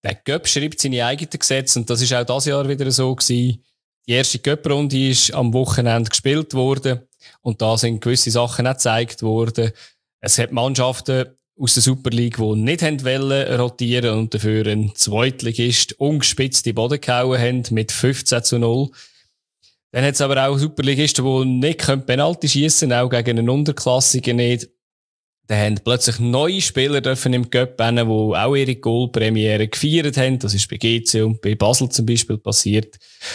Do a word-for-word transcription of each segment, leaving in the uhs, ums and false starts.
Der Göpp schreibt seine eigenen Gesetze und das ist auch dieses Jahr wieder so gewesen. Die erste Göpp-Runde ist am Wochenende gespielt worden und da sind gewisse Sachen auch gezeigt worden. Es hat Mannschaften aus der Super League, die nicht haben wollen rotieren und dafür ein Zweitligist ungespitzt in den Boden gehauen haben mit fünfzehn zu null. Dann hat es aber auch Superligisten, die nicht Penalty schiessen können, auch gegen einen Unterklassigen nicht. Dann haben plötzlich neue Spieler dürfen im Cup rennen, die auch ihre Goalpremiere gefeiert haben. Das ist bei G C und bei Basel zum Beispiel passiert.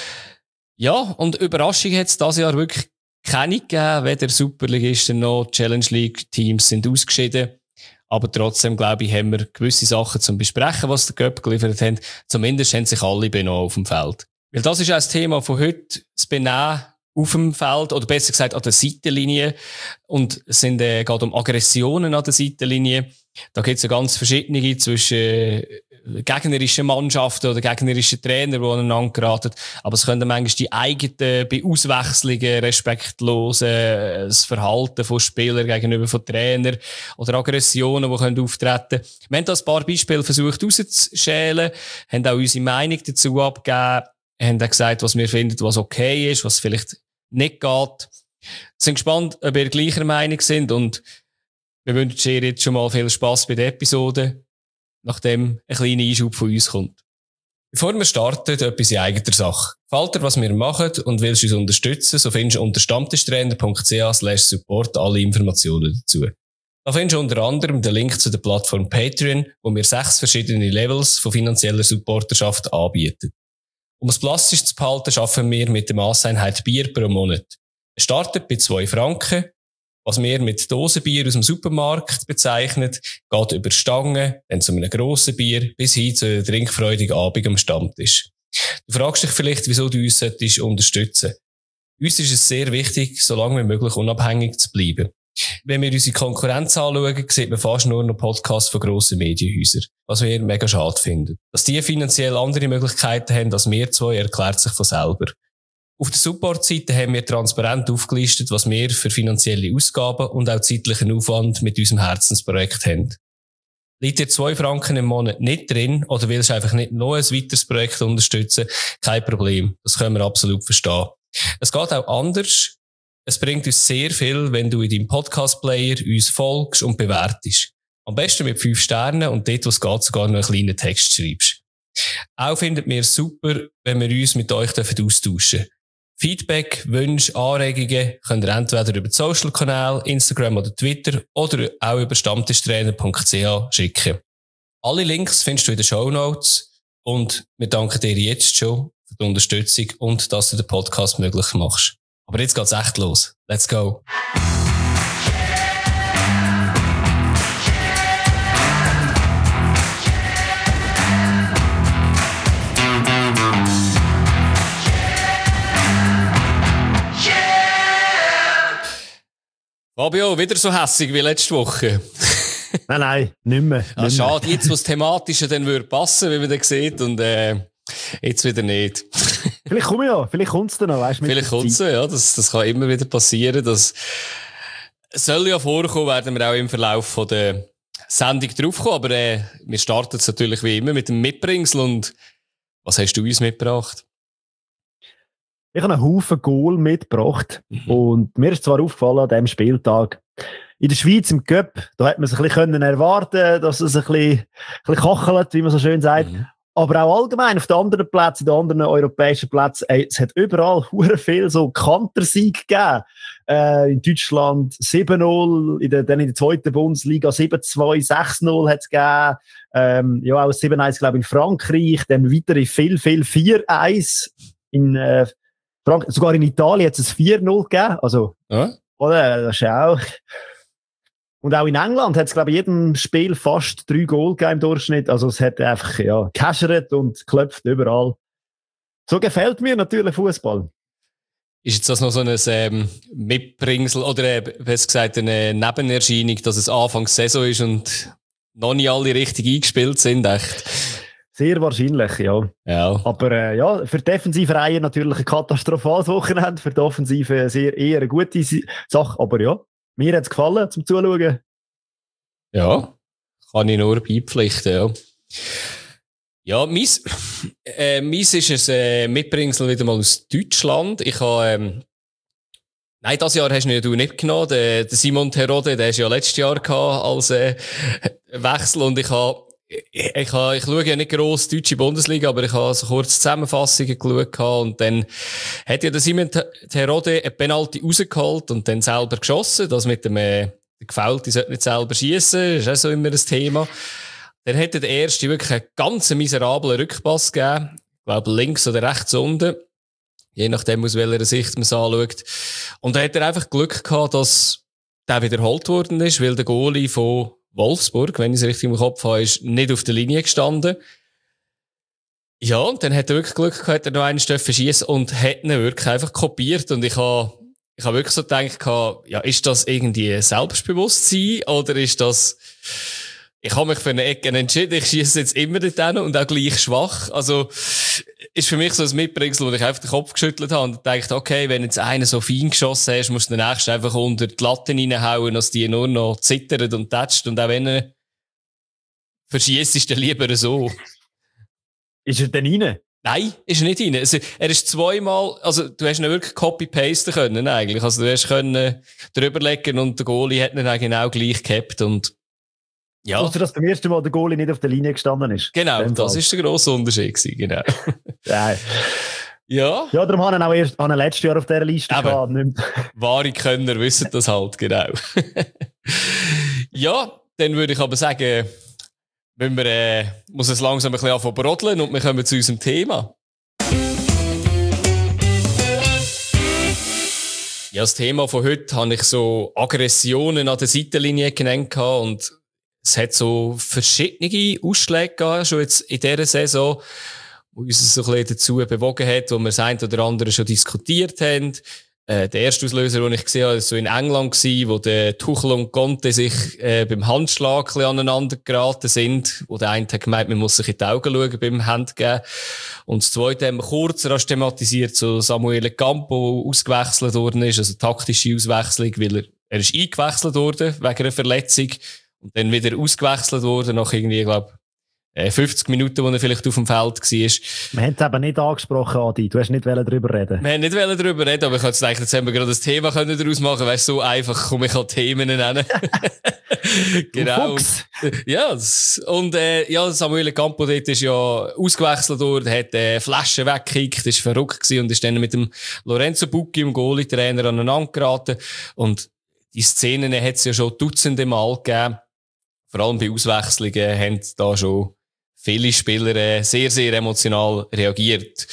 Ja, und Überraschung hat es dieses Jahr wirklich keine gegeben, weder Superligisten noch Challenge League Teams sind ausgeschieden. Aber trotzdem, glaube ich, haben wir gewisse Sachen zum Besprechen, was der Cup geliefert hat. Zumindest haben sich alle benommen auf dem Feld. Weil das ist auch das Thema von heute, das Benehmen auf dem Feld, oder besser gesagt an der Seitenlinie. Und es sind, äh, geht um Aggressionen an der Seitenlinie. Da gibt es ja ganz verschiedene zwischen äh, gegnerischen Mannschaften oder gegnerischen Trainer, die aneinander geraten. Aber es können manchmal die eigenen, bei Auswechslungen, respektlosen, äh, das Verhalten von Spielern gegenüber von Trainern oder Aggressionen, die können auftreten. Wir haben da ein paar Beispiele versucht rauszuschälen, haben auch unsere Meinung dazu abgegeben, haben auch gesagt, was wir finden, was okay ist, was vielleicht nicht geht. Sind gespannt, ob ihr gleicher Meinung sind und wir wünschen dir jetzt schon mal viel Spass bei der Episode, nachdem ein kleiner Einschub von uns kommt. Bevor wir starten, etwas in eigener Sache. Gefällt dir, was wir machen und willst uns unterstützen, so findest du unter stammtischtrainer.ch slash support alle Informationen dazu. Da findest du unter anderem den Link zu der Plattform Patreon, wo wir sechs verschiedene Levels von finanzieller Supporterschaft anbieten. Um es plastisch zu behalten, arbeiten wir mit der Masseinheit Bier pro Monat. Es startet bei zwei Franken, was wir mit Dosenbier aus dem Supermarkt bezeichnet, geht über Stangen, dann zu einem grossen Bier, bis hin zu einem trinkfreudigen Abend am Stammtisch. Du fragst dich vielleicht, wieso du uns solltest unterstützen. Uns ist es sehr wichtig, so lange wie möglich unabhängig zu bleiben. Wenn wir unsere Konkurrenz anschauen, sieht man fast nur noch Podcasts von grossen Medienhäusern, was wir mega schade finden. Dass die finanziell andere Möglichkeiten haben als wir zwei, erklärt sich von selber. Auf der Support-Seite haben wir transparent aufgelistet, was wir für finanzielle Ausgaben und auch zeitlichen Aufwand mit unserem Herzensprojekt haben. Liegt dir zwei Franken im Monat nicht drin oder willst du einfach nicht noch ein weiteres Projekt unterstützen, kein Problem. Das können wir absolut verstehen. Es geht auch anders. Es bringt uns sehr viel, wenn du in deinem Podcast-Player uns folgst und bewertest. Am besten mit fünf Sternen und dort, wo es geht, sogar noch einen kleinen Text schreibst. Auch findet wir es super, wenn wir uns mit euch austauschen dürfen. Feedback, Wünsche, Anregungen könnt ihr entweder über die Social-Kanäle, Instagram oder Twitter oder auch über stammtischtrainer.ch schicken. Alle Links findest du in den Shownotes und wir danken dir jetzt schon für die Unterstützung und dass du den Podcast möglich machst. Aber jetzt geht's echt los. Let's go! Fabio, wieder so hässig wie letzte Woche. Nein, nein, nicht mehr. Nicht ah, schade, jetzt, wo das Thematische dann würde passen, wie man dann sieht, und äh, jetzt wieder nicht. Vielleicht komme ich ja, vielleicht kommt es dann noch, weißt du. Vielleicht kommt es ja, das, das kann immer wieder passieren. Das soll ja vorkommen, werden wir auch im Verlauf von der Sendung draufkommen, aber äh, wir starten es natürlich wie immer mit dem Mitbringsel. Und was hast du uns mitgebracht? Ich habe einen Haufen Goal mitgebracht. Mhm. Und mir ist zwar aufgefallen an diesem Spieltag, in der Schweiz im Cup, da hat man sich ein bisschen erwarten, dass es ein bisschen, ein bisschen kachelt, wie man so schön sagt. Mhm. Aber auch allgemein auf den anderen Plätzen, in den anderen europäischen Plätzen, ey, es hat überall hure viel so Kantersieg gegeben. Äh, in Deutschland sieben null, in der, dann in der zweiten Bundesliga sieben zwei, sechs null hat es gegeben. Ähm, ja, auch sieben eins, glaube ich, in Frankreich. Dann weitere viel, viel vier eins in äh, Frank- sogar in Italien hat es ein vier null gegeben. Also, ja. Oder? Das ist auch. Und auch in England hat es, glaube ich, jedem Spiel fast drei Goal gegeben im Durchschnitt. Also, es hat einfach, ja, gehäschert und geklopft überall. So gefällt mir natürlich Fußball. Ist jetzt das noch so ein ähm, Mitbringsel oder, äh, besser gesagt, eine Nebenerscheinung, dass es Anfang Saison ist und noch nicht alle richtig eingespielt sind, echt? Sehr wahrscheinlich, ja. ja. Aber äh, ja, für die defensive Reihe natürlich ein katastrophales Wochenende, für die Offensive sehr, eher eine gute Sache. Aber ja, mir hat es gefallen zum Zuschauen. Ja, kann ich nur beipflichten, ja. Ja, meins, äh, meins ist ein äh, Mitbringsel wieder mal aus Deutschland. Ich habe, ähm, nein, das Jahr hast du nicht, du nicht genommen. Der, der Simon Terodde, der ist ja letztes Jahr gehabt als äh, Wechsel und ich habe, ich, ich, habe, ich schaue ja nicht gross die deutsche Bundesliga, aber ich habe so kurz Zusammenfassungen geschaut und dann hat ja der Simon Terodde eine Penalty rausgeholt und dann selber geschossen. Das mit dem äh, Gefällt, die sollte nicht selber schiessen, ist auch so immer ein Thema. Dann hätte der erste wirklich einen ganz miserablen Rückpass gegeben. Ich glaube, links oder rechts unten. Je nachdem, aus welcher Sicht man es anschaut. Und dann hat er einfach Glück gehabt, dass der wiederholt worden ist, weil der Goalie von Wolfsburg, wenn ich es richtig im Kopf habe, ist nicht auf der Linie gestanden. Ja, und dann hat er wirklich Glück gehabt, hat er noch einen Stoffen schiessen und hat ihn wirklich einfach kopiert. Und ich habe, ich habe wirklich so gedacht, ja, ist das irgendwie Selbstbewusstsein oder ist das, ich habe mich für eine Ecke entschieden, ich schieße jetzt immer dorthin und auch gleich schwach. Also, ist für mich so ein Mitbringsel, wo ich einfach den Kopf geschüttelt habe und dachte, okay, wenn jetzt einer so fein geschossen hast, musst du den nächsten einfach unter die Latte reinhauen, dass die nur noch zittert und tätscht und auch wenn er verschießt, ist er lieber so. Ist er denn rein? Nein, ist er nicht rein. Also, er ist zweimal, also, du hast ihn wirklich copy-pasten können, eigentlich. Also, du hast können drüberlegen und der Goalie hat ihn auch genau gleich gehabt und ja. Also, dass beim ersten Mal der Goalie nicht auf der Linie gestanden ist. Genau, das ist der grosse Unterschied gewesen, genau. ja. Ja. Ja, darum haben wir auch erst, haben letztes Jahr auf dieser Liste gehabt. Nicht wahre Könner wissen das halt, genau. Ja, dann würde ich aber sagen, wenn wir, äh, muss es langsam ein bisschen anfangen brodeln und wir kommen zu unserem Thema. Ja, das Thema von heute habe ich so Aggressionen an der Seitenlinie genannt und es hat so verschiedene Ausschläge gegeben, schon jetzt in dieser Saison, wo uns so ein bisschen dazu bewogen hat, wo wir das eine oder andere schon diskutiert haben. Äh, der erste Auslöser, den ich gesehen habe, war so in England, gewesen, wo der Tuchel und Conte sich äh, beim Handschlag ein bisschen aneinander geraten sind, wo der eine hat gemeint, man muss sich in die Augen schauen beim Handgeben. Und das zweite haben wir kurz rasch thematisiert, so Samuel Campo ausgewechselt worden ist, also taktische Auswechslung, weil er, er ist eingewechselt worden wegen einer Verletzung. Und dann wieder ausgewechselt worden, nach irgendwie, glaube fünfzig Minuten, wo er vielleicht auf dem Feld war. Wir haben es eben nicht angesprochen, Adi. Du hast nicht darüber reden. Wir haben nicht darüber reden, aber ich hätte gedacht, jetzt haben wir gerade das Thema können daraus machen. Weißt du, so einfach komme ich an Themen nennen. Genau. Ja, und, äh, ja, Samuel Campo dort ist ja ausgewechselt worden, hat, äh, Flaschen weggekickt, ist verrückt gewesen und ist dann mit dem Lorenzo Bucchi, dem Goalie-Trainer, aneinander geraten. Und die Szenen hat es ja schon dutzende Mal gegeben. Vor allem bei Auswechslungen haben da schon viele Spieler äh, sehr, sehr emotional reagiert.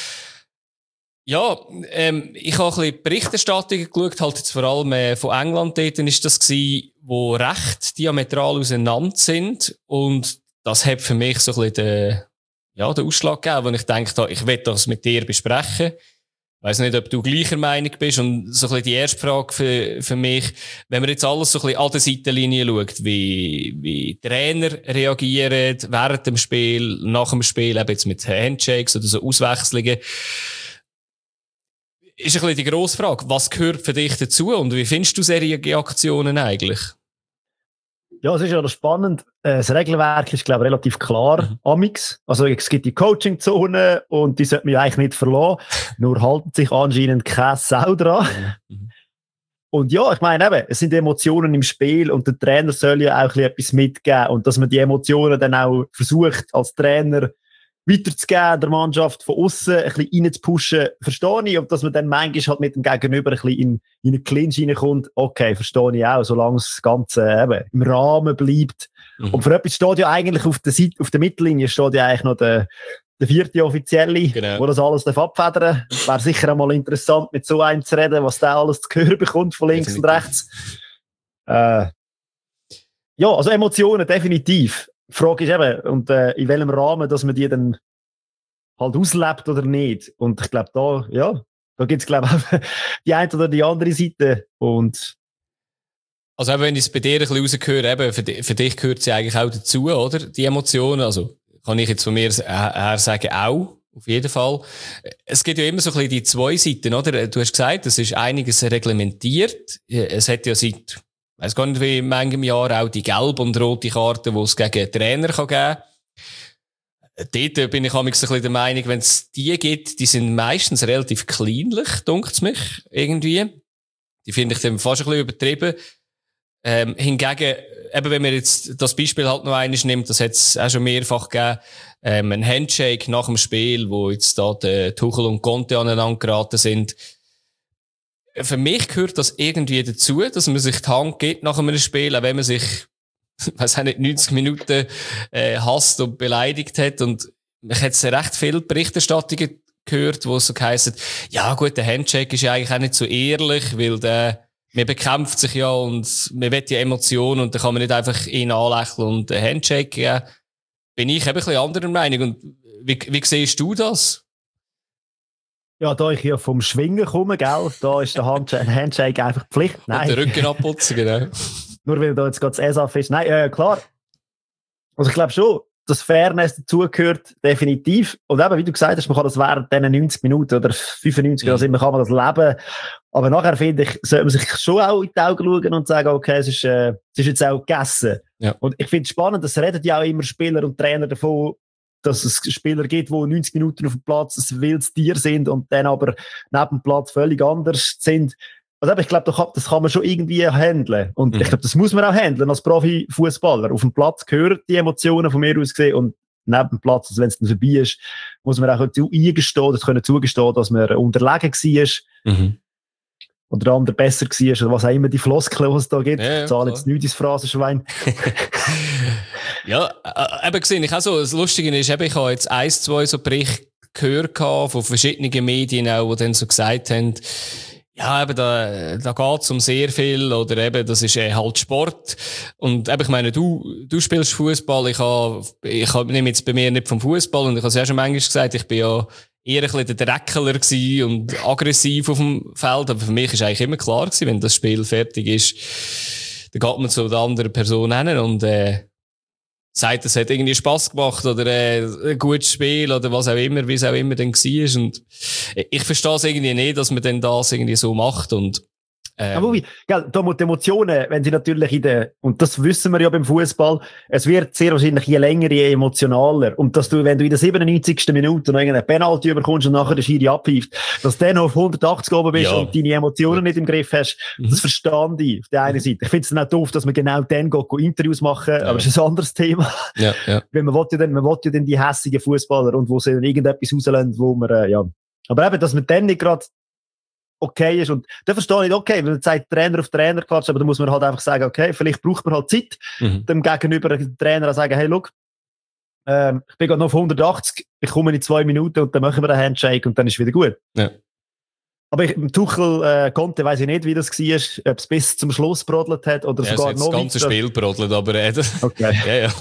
Ja, ähm, ich habe ein bisschen Berichterstattungen geschaut, halt jetzt vor allem äh, von England dort ist das gewesen, wo recht diametral auseinander sind und das hat für mich so ein bisschen den, ja, den Ausschlag gegeben, wo ich gedacht habe, ich will das mit dir besprechen. Ich weiss nicht, ob du gleicher Meinung bist. Und so ein bisschen die erste Frage für, für mich, wenn man jetzt alles so ein bisschen an der Seitenlinie schaut, wie, wie Trainer reagieren während dem Spiel, nach dem Spiel, eben jetzt mit Handshakes oder so Auswechslungen, ist ein bisschen die grosse Frage, was gehört für dich dazu und wie findest du solche Aktionen eigentlich? Ja, es ist ja spannend. Das Regelwerk ist, glaube ich, relativ klar. Mhm. Amix. Also, es gibt die Coaching-Zone und die sollte man ja eigentlich nicht verlassen. Nur halten sich anscheinend keine Sau dran. Mhm. Und ja, ich meine eben, es sind Emotionen im Spiel und der Trainer soll ja auch etwas mitgeben. Und dass man die Emotionen dann auch versucht, als Trainer weiterzugeben, der Mannschaft von außen ein bisschen reinzupushen, verstehe ich. Und dass man dann manchmal halt mit dem Gegenüber ein bisschen in, in einen Clinch reinkommt, okay, verstehe ich auch, solange das Ganze eben im Rahmen bleibt. Mhm. Und für etwas steht ja eigentlich auf der Seite, auf der Mittellinie steht ja eigentlich noch der, der vierte Offizielle, genau, wo das alles abfedern darf. Wäre sicher einmal interessant, mit so einem zu reden, was der alles zu hören bekommt von links definitiv und rechts. Äh, ja, also Emotionen, definitiv. Die Frage ist eben, und, äh, in welchem Rahmen, dass man die dann halt auslebt oder nicht. Und ich glaube, da, ja, da gibt es, glaube ich, die eine oder die andere Seite. Und also, eben, wenn ich es bei dir ein bisschen rausgehöre, eben, für, für dich gehört sie eigentlich auch dazu, oder? Die Emotionen. Also, kann ich jetzt von mir her sagen, auch. Auf jeden Fall. Es gibt ja immer so ein bisschen die zwei Seiten, oder? Du hast gesagt, es ist einiges reglementiert. Es hat ja seit, ich weiss gar nicht, wie in manchem Jahr auch die gelbe und rote Karte, die es gegen einen Trainer geben kann. Dort bin ich auch ein bisschen der Meinung, wenn es die gibt, die sind meistens relativ kleinlich, dunkt's mich, irgendwie. Die finde ich dann fast ein bisschen übertrieben. Ähm, hingegen, eben wenn man jetzt das Beispiel halt noch eines nimmt, das hat es auch schon mehrfach gegeben, ähm, ein Handshake nach dem Spiel, wo jetzt da der Tuchel und Conte aneinander geraten sind. Für mich gehört das irgendwie dazu, dass man sich die Hand gibt nach einem Spiel, auch wenn man sich, weiss auch nicht, neunzig Minuten äh, hasst und beleidigt hat. Und ich hätte jetzt recht viele Berichterstattungen gehört, wo es so heisst, ja gut, der Handshake ist ja eigentlich auch nicht so ehrlich, weil der, man bekämpft sich ja und man will ja Emotionen und dann kann man nicht einfach ihn anlächeln und einen Handshake geben. Bin ich eben ein bisschen anderer Meinung. Und wie, wie siehst du das? Ja, da ich ja vom Schwingen komme, gell, da ist der Handshake einfach Pflicht. Nein. Und den Rücken abputzen, genau. Nur weil da jetzt gerade das E S A F ist. Nein, äh, klar. Also ich glaube schon, dass Fairness dazugehört, definitiv. Und eben, wie du gesagt hast, man kann das während diesen neunzig Minuten oder fünfundneunzig oder mhm. immer kann man das leben. Aber nachher finde ich, sollte man sich schon auch in die Augen schauen und sagen, okay, es ist, äh, es ist jetzt auch gegessen. Ja. Und ich finde es spannend, dass reden ja auch immer Spieler und Trainer davon, dass es Spieler gibt, die neunzig Minuten auf dem Platz ein wildes Tier sind und dann aber neben dem Platz völlig anders sind. Also ich glaube, das kann man schon irgendwie handeln. Und mhm. ich glaube, das muss man auch handeln als Profifußballer. Auf dem Platz gehören die Emotionen von mir aus gesehen und neben dem Platz, also wenn es dann vorbei ist, muss man auch eingestehen, das können zugestehen, dass man unterlegen war. Mhm. Oder der andere besser war, oder was auch immer die Floskeln, die es da gibt. Ja, ich zahle jetzt nichts ins Phrasenschwein. Ja, äh, eben gesehen, ich auch so, das Lustige ist, eben, ich habe jetzt ein, zwei so Berichte gehört von verschiedenen Medien auch, die dann so gesagt haben, ja, eben, da, da geht's um sehr viel, oder eben, das ist äh, halt Sport. Und eben, ich meine, du, du spielst Fußball, ich habe, ich habe, nehme jetzt bei mir nicht vom Fußball, und ich habe es ja schon manchmal gesagt, ich bin ja eher ein bisschen der Dreckeler gewesen und aggressiv auf dem Feld, aber für mich ist eigentlich immer klar gewesen, wenn das Spiel fertig ist, dann geht man zu der anderen Person hin und, äh, sagt, es hat irgendwie Spass gemacht oder äh, ein gutes Spiel oder was auch immer, wie es auch immer dann war. Und ich verstehe es irgendwie nicht, dass man dann das irgendwie so macht. Und Ähm. Aber wie, gell, da muss die Emotionen, wenn sie natürlich in der, und das wissen wir ja beim Fußball, es wird sehr wahrscheinlich je länger, je emotionaler. Und dass du, wenn du in der siebenundneunzigsten Minute noch irgendeine Penalty überkommst und nachher der Schiri abpfeift, dass du dann noch auf hundertachtzig oben bist ja. und deine Emotionen nicht im Griff hast, mhm. das verstehe ich auf der einen Seite. Ich finde es dann auch doof, dass man genau dann geht, geht Interviews machen, ja. aber das ist ein anderes Thema. Ja, ja. Weil man will ja dann, man will ja dann die hässigen Fußballer und wo sie dann irgendetwas rauslassen, wo man, äh, ja. Aber eben, dass man dann nicht gerade okay ist. Und da verstehe ich nicht, okay, wenn man sagt, Trainer auf Trainer klatscht, aber da muss man halt einfach sagen, okay, vielleicht braucht man halt Zeit, mhm. dem gegenüber dem Trainer sagen, hey, look, ähm, ich bin gerade noch auf hundertachtzig, ich komme in zwei Minuten und dann machen wir einen Handshake und dann ist es wieder gut. Ja. Aber ich, Tuchel äh, Conte, weiss ich nicht, wie das war, ob es bis zum Schluss brodelt hat oder ja, sogar noch das ganze Spiel brodelt, aber äh, okay. ja, ja.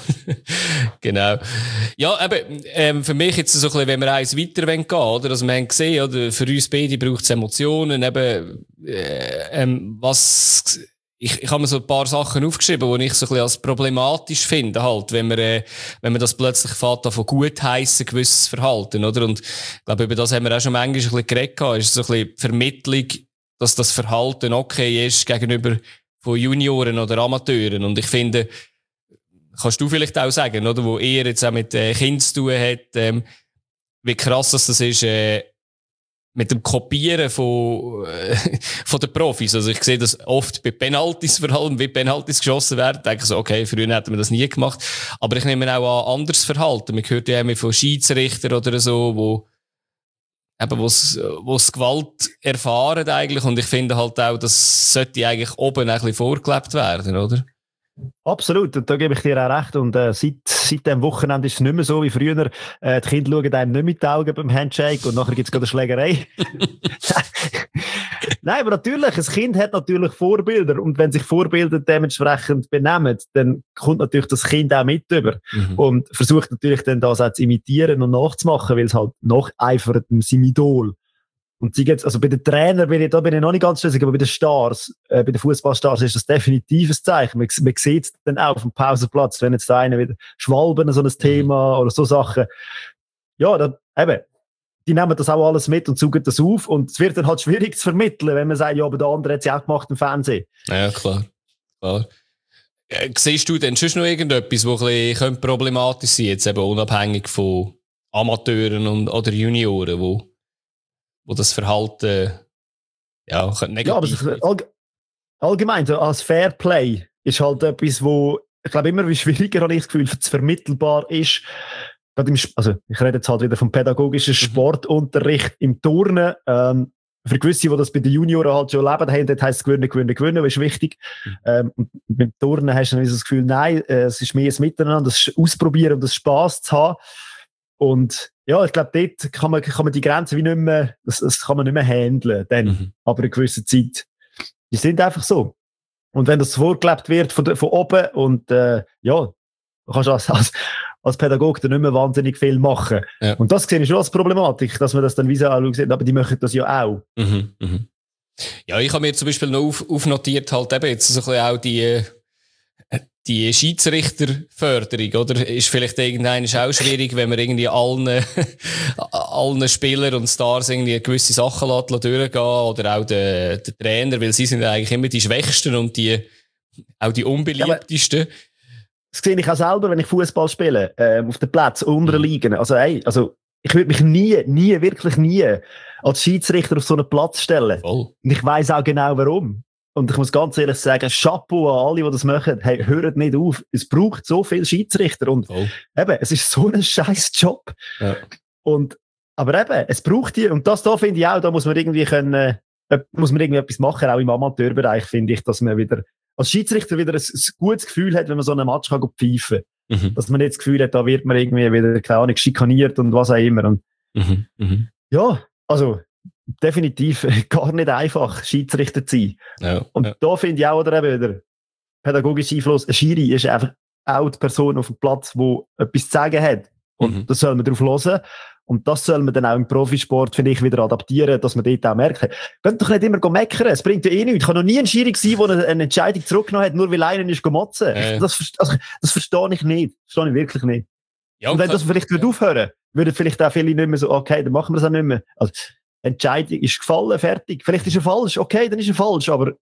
Genau. Ja, eben, ähm, für mich jetzt so ein bisschen, wenn wir eins weiter gehen wollen, oder? Also wir haben gesehen, oder? Für uns beide braucht es Emotionen, eben, äh, ähm, was, ich, ich habe mir so ein paar Sachen aufgeschrieben, die ich so ein bisschen als problematisch finde, halt, wenn man, äh, wenn man das plötzlich fährt, von gut heissen, gewisses Verhalten, oder? Und ich glaube, über das haben wir auch schon manchmal ein bisschen geredet gehabt, ist so ein bisschen Vermittlung, dass das Verhalten okay ist gegenüber von Junioren oder Amateuren. Und ich finde, kannst du vielleicht auch sagen, oder? Wo eher jetzt auch mit äh, Kindern zu tun hat, ähm, wie krass das ist, äh, mit dem Kopieren von, äh, von den Profis. Also ich sehe das oft bei Penalties, vor allem, wie Penalties geschossen werden. Denke so, okay, früher hätten wir das nie gemacht. Aber ich nehme auch an anderes Verhalten. Man hört ja immer von Schiedsrichtern oder so, wo, eben, wo's, wo's Gewalt erfahren eigentlich. Und ich finde halt auch, das sollte eigentlich oben ein bisschen vorgelebt werden, oder? Absolut, und da gebe ich dir auch recht. Und äh, seit, seit dem Wochenende ist es nicht mehr so wie früher. Äh, die Kinder schauen einem nicht mit den Augen beim Handshake und nachher gibt es gerade eine Schlägerei. Nein, aber natürlich, ein Kind hat natürlich Vorbilder und wenn sich Vorbilder dementsprechend benehmen, dann kommt natürlich das Kind auch mit über mhm. und versucht natürlich dann das auch zu imitieren und nachzumachen, weil es halt nacheifert seinem Idol. Und sie jetzt, also bei den Trainern bin ich, da bin ich noch nicht ganz schlüssig, aber bei den Stars, äh, bei den Fußballstars ist das definitiv ein Zeichen. Man, man sieht es dann auch auf dem Pausenplatz, wenn jetzt da einer wieder Schwalben, so ein Thema oder so Sachen. Ja, da, eben, die nehmen das auch alles mit und saugen das auf und es wird dann halt schwierig zu vermitteln, wenn man sagt, ja, aber der andere hat es ja auch gemacht im Fernsehen. Ja, klar. klar. Äh, siehst du denn schon noch irgendetwas, das ein bisschen problematisch sein könnte, jetzt eben unabhängig von Amateuren und, oder Junioren, wo, wo das Verhalten ja, negativ ja, aber es, all, allgemein, so als Fairplay ist halt etwas, wo ich glaube immer wie schwieriger, habe ich das Gefühl, zu vermittelbar ist. Im, also ich rede jetzt halt wieder vom pädagogischen Sportunterricht im Turnen. Ähm, für gewisse, die das bei den Junioren halt schon leben haben, dort heisst es gewinnen, gewinnen, gewinnen, das ist wichtig. Mhm. Ähm, und beim Turnen hast du dann so das Gefühl, nein, äh, es ist mehr ein Miteinander, das ist Ausprobieren und das Spass zu haben. Und ja, ich glaube, dort kann man, kann man die Grenzen wie nicht mehr, das, das kann man nicht mehr handeln, dann, mhm. aber eine gewisse Zeit. Die sind einfach so. Und wenn das vorgelebt wird von, von oben und äh, ja, du kannst als, als, als Pädagoge dann nicht mehr wahnsinnig viel machen. Ja. Und das sehe ich schon als Problematik, dass man das dann wie so sieht, aber die machen das ja auch. Mhm, mhm. Ja, ich habe mir zum Beispiel noch auf, aufnotiert, halt eben jetzt so ein bisschen auch die, die Schiedsrichterförderung, oder? Ist vielleicht irgendein auch schwierig, wenn man irgendwie allen, allen Spielern und Stars irgendwie gewisse Sachen durchgehen oder auch der, der Trainer, weil sie sind eigentlich immer die Schwächsten und die, auch die unbeliebtesten. Ja, das sehe ich auch selber, wenn ich Fußball spiele, ähm, auf den Plätzen, unter den Ligen. Also, ey, also, ich würde mich nie, nie, wirklich nie als Schiedsrichter auf so einen Platz stellen. Voll. Und ich weiss auch genau warum. Und ich muss ganz ehrlich sagen, Chapeau an alle, die das machen. Hey, hört nicht auf. Es braucht so viele Schiedsrichter. Und Voll. eben, es ist so ein scheiß Job. Ja. Und, aber eben, es braucht die. Und das da finde ich auch, da muss man irgendwie können, äh, muss man irgendwie etwas machen. Auch im Amateurbereich finde ich, dass man wieder, als Schiedsrichter wieder ein, ein gutes Gefühl hat, wenn man so einen Match kann pfeifen kann. Mhm. Dass man nicht das Gefühl hat, da wird man irgendwie wieder, keine Ahnung, schikaniert und was auch immer. Und mhm. Mhm. Ja, also, definitiv gar nicht einfach, Schiedsrichter zu sein. Ja, und ja. da finde ich auch, oder eben wieder, pädagogischer Einfluss, ein Schiri ist einfach auch die Person auf dem Platz, die etwas zu sagen hat. Und mhm. da soll man drauf hören. Und das soll man dann auch im Profisport, finde ich, wieder adaptieren, dass man dort auch merkt, könnt doch nicht immer meckern, es bringt ja eh nichts. Ich kann noch nie ein Schiri sein, der eine Entscheidung zurückgenommen hat, nur weil einer ist motzen. Äh. Das, also, das verstehe ich nicht. Das verstehe ich wirklich nicht. Ja, und wenn das vielleicht ja. aufhören, würden vielleicht auch viele nicht mehr so, okay, dann machen wir das auch nicht mehr. Also, Entscheidung ist gefallen, fertig. Vielleicht ist er falsch, okay, dann ist er falsch, aber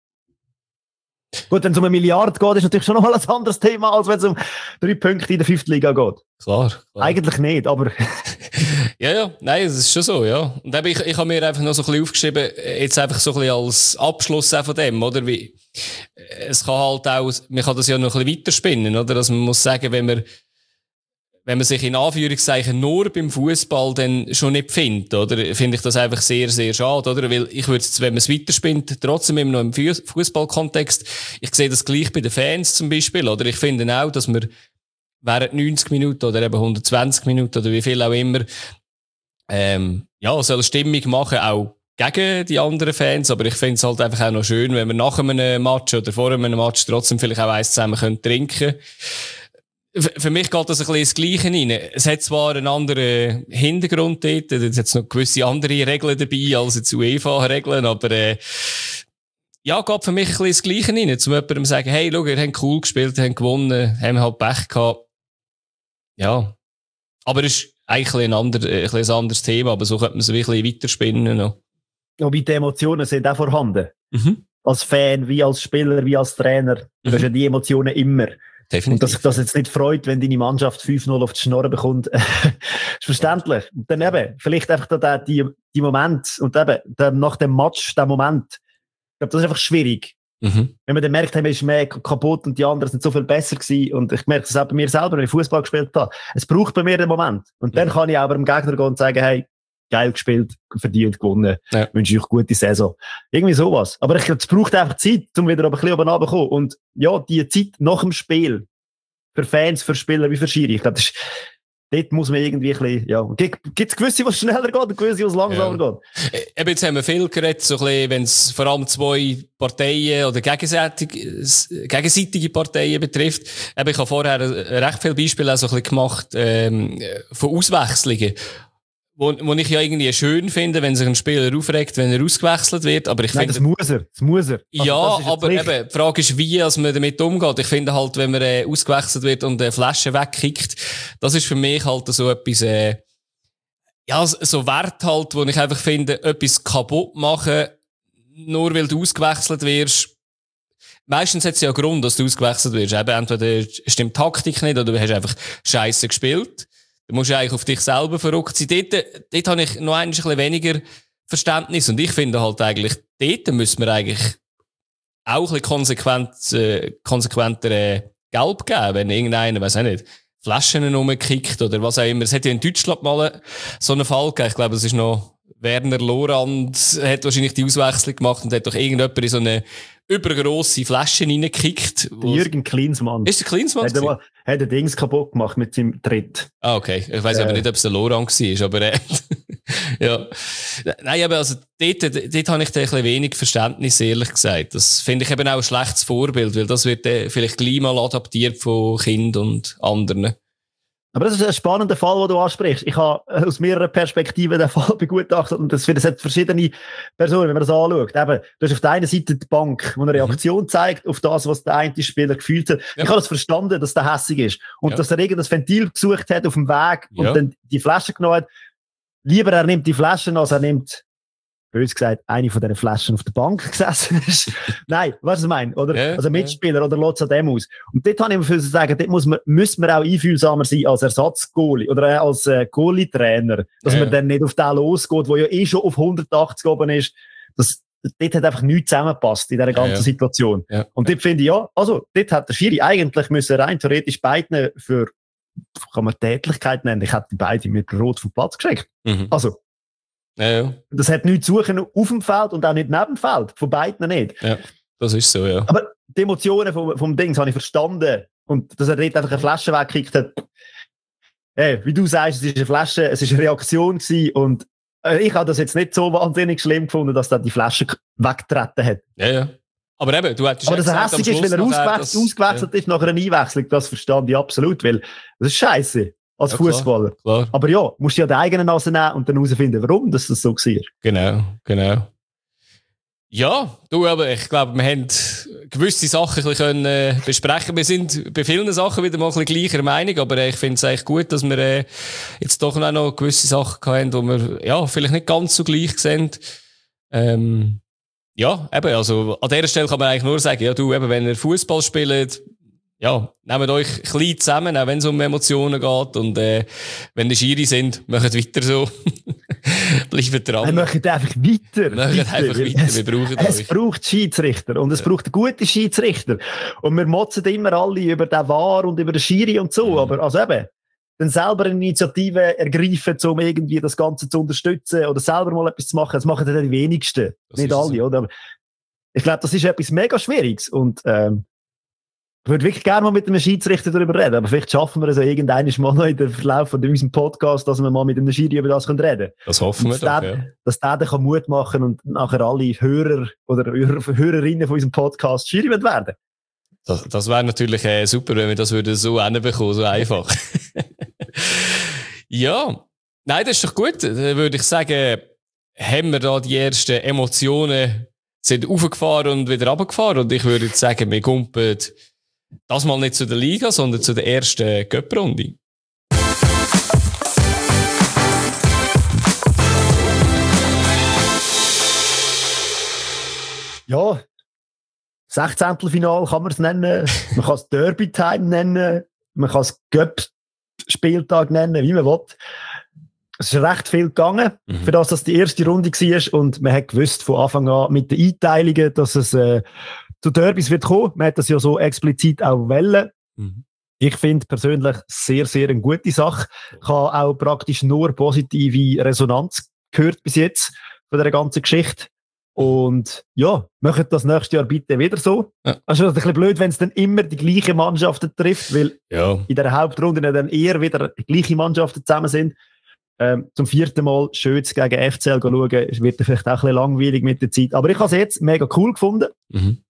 gut, wenn es um eine Milliarde geht, ist natürlich schon noch mal ein anderes Thema, als wenn es um drei Punkte in der fünften Liga geht. Klar, klar. Eigentlich nicht, aber ja, ja, nein, es ist schon so, ja. Und eben, ich, ich habe mir einfach noch so ein bisschen aufgeschrieben, jetzt einfach so ein bisschen als Abschluss auch von dem, oder? Wie, es kann halt auch, man kann das ja noch ein bisschen weiterspinnen, oder? Dass man muss sagen, wenn man wenn man sich in Anführungszeichen nur beim Fußball dann schon nicht findet, oder? Finde ich das einfach sehr, sehr schade, oder? Weil ich würde jetzt, wenn man es weiterspinnt, trotzdem immer noch im Fußballkontext, ich sehe das gleich bei den Fans zum Beispiel, oder? Ich finde auch, dass man während neunzig Minuten oder eben hundertzwanzig Minuten oder wie viel auch immer, ähm, ja, soll Stimmung machen, auch gegen die anderen Fans, aber ich finde es halt einfach auch noch schön, wenn wir nach einem Match oder vor einem Match trotzdem vielleicht auch eins zusammen können trinken. Für mich geht das ein bisschen das Gleiche rein. Es hat zwar einen anderen Hintergrund dort, es hat noch gewisse andere Regeln dabei als jetzt UEFA-Regeln, aber äh, ja, geht für mich ein bisschen das Gleiche rein, zum jemandem sagen, hey, schau, ihr habt cool gespielt, ihr habt gewonnen, haben halt Pech gehabt. Ja, aber es ist eigentlich ein, ander, ein, ein anderes Thema, aber so könnte man es ein bisschen weiterspinnen noch. Aber die Emotionen sind auch vorhanden. Mhm. Als Fan, wie als Spieler, wie als Trainer. Du mhm. hast ja die Emotionen immer. Definitiv. Und dass sich das jetzt nicht freut, wenn deine Mannschaft fünf null auf die Schnorren bekommt, ist verständlich. Und dann eben, vielleicht einfach da die, die Moment, und eben, der, nach dem Match, der Moment, ich glaube, das ist einfach schwierig. Mhm. Wenn man dann merkt, hey, man ist mehr kaputt und die anderen sind so viel besser gewesen. Und ich merke das auch bei mir selber, wenn ich Fußball gespielt habe. Es braucht bei mir den Moment. Und dann mhm. kann ich auch beim Gegner gehen und sagen, hey, geil gespielt, verdient gewonnen, ja. Wünsche ich euch gute Saison. Irgendwie sowas. Aber ich glaube, es braucht einfach Zeit, um wieder ein bisschen oben runterzukommen. Und ja, die Zeit nach dem Spiel, für Fans, für Spieler wie für Schiri, ich glaube, das ist, dort muss man irgendwie ein bisschen, ja, gibt es gewisse, was schneller geht und gewisse, was langsamer ja. geht. Eben, jetzt haben wir viel geredet, so ein bisschen, wenn es vor allem zwei Parteien oder gegenseitige, gegenseitige Parteien betrifft. Eben, ich habe vorher recht viele Beispiele auch so ein bisschen gemacht, ähm, von Auswechslungen. Wo, wo ich ja irgendwie schön finde, wenn sich ein Spieler aufregt, wenn er ausgewechselt wird, aber ich Nein, finde... das muss er, das muss er. Also, ja, aber eben, die Frage ist, wie als man damit umgeht. Ich finde halt, wenn man äh, ausgewechselt wird und eine Flasche wegkickt, das ist für mich halt so etwas, äh, ja, so Wert halt, wo ich einfach finde, etwas kaputt machen, nur weil du ausgewechselt wirst. meistens hat es ja einen Grund, dass du ausgewechselt wirst. Eben, entweder stimmt die Taktik nicht oder du hast einfach Scheiße gespielt. Du musst eigentlich auf dich selber verrückt sein. Dort, dort habe ich noch ein bisschen weniger Verständnis. Und ich finde halt eigentlich, dort müssen wir eigentlich auch ein bisschen konsequent, äh, konsequenter äh, Gelb geben, wenn irgendeiner, weiss ich nicht, Flaschen rumkickt oder was auch immer. Es hat ja in Deutschland mal so einen Fall gegeben. Ich glaube, es ist noch Werner Lorand hat wahrscheinlich die Auswechslung gemacht und hat doch irgendjemand in so eine übergrosse Flasche reingekickt. Jürgen Klinsmann. Ist der Klinsmann? Hat er mal, hat er Dings kaputt gemacht mit seinem Tritt. Ah, okay. Ich weiss äh. aber nicht, ob es der Lorand war, aber äh, ja. Nein, aber also dort, dort, dort habe ich da ein bisschen wenig Verständnis, ehrlich gesagt. Das finde ich eben auch ein schlechtes Vorbild, weil das wird äh, vielleicht gleich mal adaptiert von Kindern und anderen. Aber das ist ein spannender Fall, den du ansprichst. Ich habe aus mehreren Perspektiven den Fall begutachtet und das, das hat verschiedene Personen, wenn man das anschaut. Eben, du hast auf der einen Seite die Bank, die eine Reaktion zeigt auf das, was der eine Spieler gefühlt hat. Ja. Ich habe das verstanden, dass der hässig ist und ja. dass er irgendein Ventil gesucht hat auf dem Weg und ja. dann die Flasche genommen hat. Lieber er nimmt die Flaschen, als er nimmt, bös gesagt, eine von diesen Flaschen auf der Bank gesessen ist. Nein, weißt du, was ich meine? Oder, ja, also Mitspieler ja. oder lässt es an dem aus. Und dort habe ich mir sagen, dort muss man, müssen wir auch einfühlsamer sein als Ersatzgoalie oder als äh, Goalie-Trainer, dass ja. man dann nicht auf den losgeht, der ja eh schon auf hundertachtzig oben ist. Das, dort hat einfach nichts zusammengepasst in dieser ganzen ja, ja. Situation. Ja. Und dort finde ich, ja, also dort hat der Schiri eigentlich müssen rein theoretisch beiden für, kann man Tätlichkeit nennen, ich hätte die beiden mit Rot vom Platz geschickt. Mhm. Also, ja, ja. Das hat nichts zu suchen auf dem Feld und auch nicht neben dem Feld. Von beiden nicht. Ja, das ist so, ja. Aber die Emotionen vom, vom Ding habe ich verstanden. Und dass er dort einfach eine Flasche weggekickt hat. Hey, wie du sagst, es ist eine Flasche, es ist eine Reaktion gewesen. Und äh, ich habe das jetzt nicht so wahnsinnig schlimm gefunden, dass er die Flasche weggetreten hat. Ja, ja. Aber eben, du hättest Aber dass er hässlich ist, weil er ausgewechselt, das, ausgewechselt ja. ist nach einer Einwechslung, das verstand ich absolut. Weil das ist scheiße. Als ja, Fußballer. Klar, klar. Aber ja, musst du ja die eigene Nase nehmen und dann herausfinden, warum das so war. Genau, genau. Ja, du, aber ich glaube, wir haben gewisse Sachen ein bisschen äh, besprechen. Wir sind bei vielen Sachen wieder mal ein bisschen gleicher Meinung, aber äh, ich finde es eigentlich gut, dass wir äh, jetzt doch noch gewisse Sachen haben, wo wir ja, vielleicht nicht ganz so gleich sind. Ähm, ja, eben, also an dieser Stelle kann man eigentlich nur sagen, ja, du, eben, wenn ihr Fußball spielt, ja, nehmt euch klein zusammen, auch wenn es um Emotionen geht. Und äh, wenn ihr Schiri sind, macht weiter so. Bleibt dran. Wir machen einfach weiter. Wir machen einfach weiter. Es, wir brauchen es euch. braucht Schiedsrichter und es ja. braucht gute Schiedsrichter. Und wir motzen immer alle über den V A R und über den Schiri und so. Mhm. Aber also eben, dann selber eine Initiative ergreifen, um irgendwie das Ganze zu unterstützen oder selber mal etwas zu machen. Das machen dann die wenigsten. Das nicht alle, so. Oder? Aber ich glaube, das ist etwas mega Schwieriges. Und ähm, ich würde wirklich gerne mal mit einem Schiedsrichter darüber reden, aber vielleicht schaffen wir es ja irgendwann mal noch in der Verlauf von unserem Podcast, dass wir mal mit einem Schiri über das reden können. Das hoffen wir doch, der, ja. Dass der dann Mut machen und nachher alle Hörer oder Hörerinnen von unserem Podcast Schiri werden. Das, das wäre natürlich äh, super, wenn wir das würden so hinbekommen, so einfach. Ja, nein, das ist doch gut. Dann würde ich sagen, haben wir da die ersten Emotionen sind aufgefahren und wieder runtergefahren und ich würde jetzt sagen, wir kumpen das mal nicht zu der Liga, sondern zu der ersten Cup-Runde. Ja, Sechzehntelfinal kann man es nennen, man kann es Derby-Time nennen, man kann es Cup-Spieltag nennen, wie man will. Es ist recht viel gegangen, mhm. für das, dass die erste Runde war und man hat gewusst von Anfang an mit den Einteilungen, dass es äh, zu Derbys wird kommen. Man hat das ja so explizit auch wollen. Mhm. Ich finde persönlich sehr, sehr eine gute Sache. Ich habe auch praktisch nur positive Resonanz gehört bis jetzt von dieser ganzen Geschichte. Und ja, macht das nächstes Jahr bitte wieder so. Ja. Also ein bisschen blöd, wenn es dann immer die gleichen Mannschaften trifft, weil ja. in der Hauptrunde dann eher wieder die gleichen Mannschaften zusammen sind. Ähm, zum vierten Mal Schötz gegen F C L schauen, es wird vielleicht auch ein bisschen langweilig mit der Zeit. Aber ich habe es jetzt mega cool gefunden. Mhm.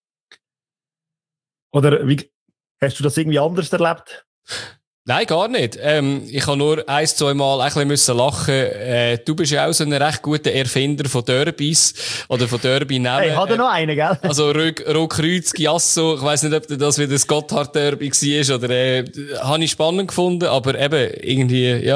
Oder wie, hast du das irgendwie anders erlebt? Nein, gar nicht. Ähm, ich habe nur ein, zwei Mal ein bisschen lachen. Äh, du bist ja auch so ein recht guter Erfinder von Derbys oder von Derby-Namen. Hey, hat er noch einen, gell? Also Rotkreuz, Giasso, ich weiss nicht, ob das wieder das Gotthard-Derby war oder äh, habe ich spannend gefunden, aber eben irgendwie, ja,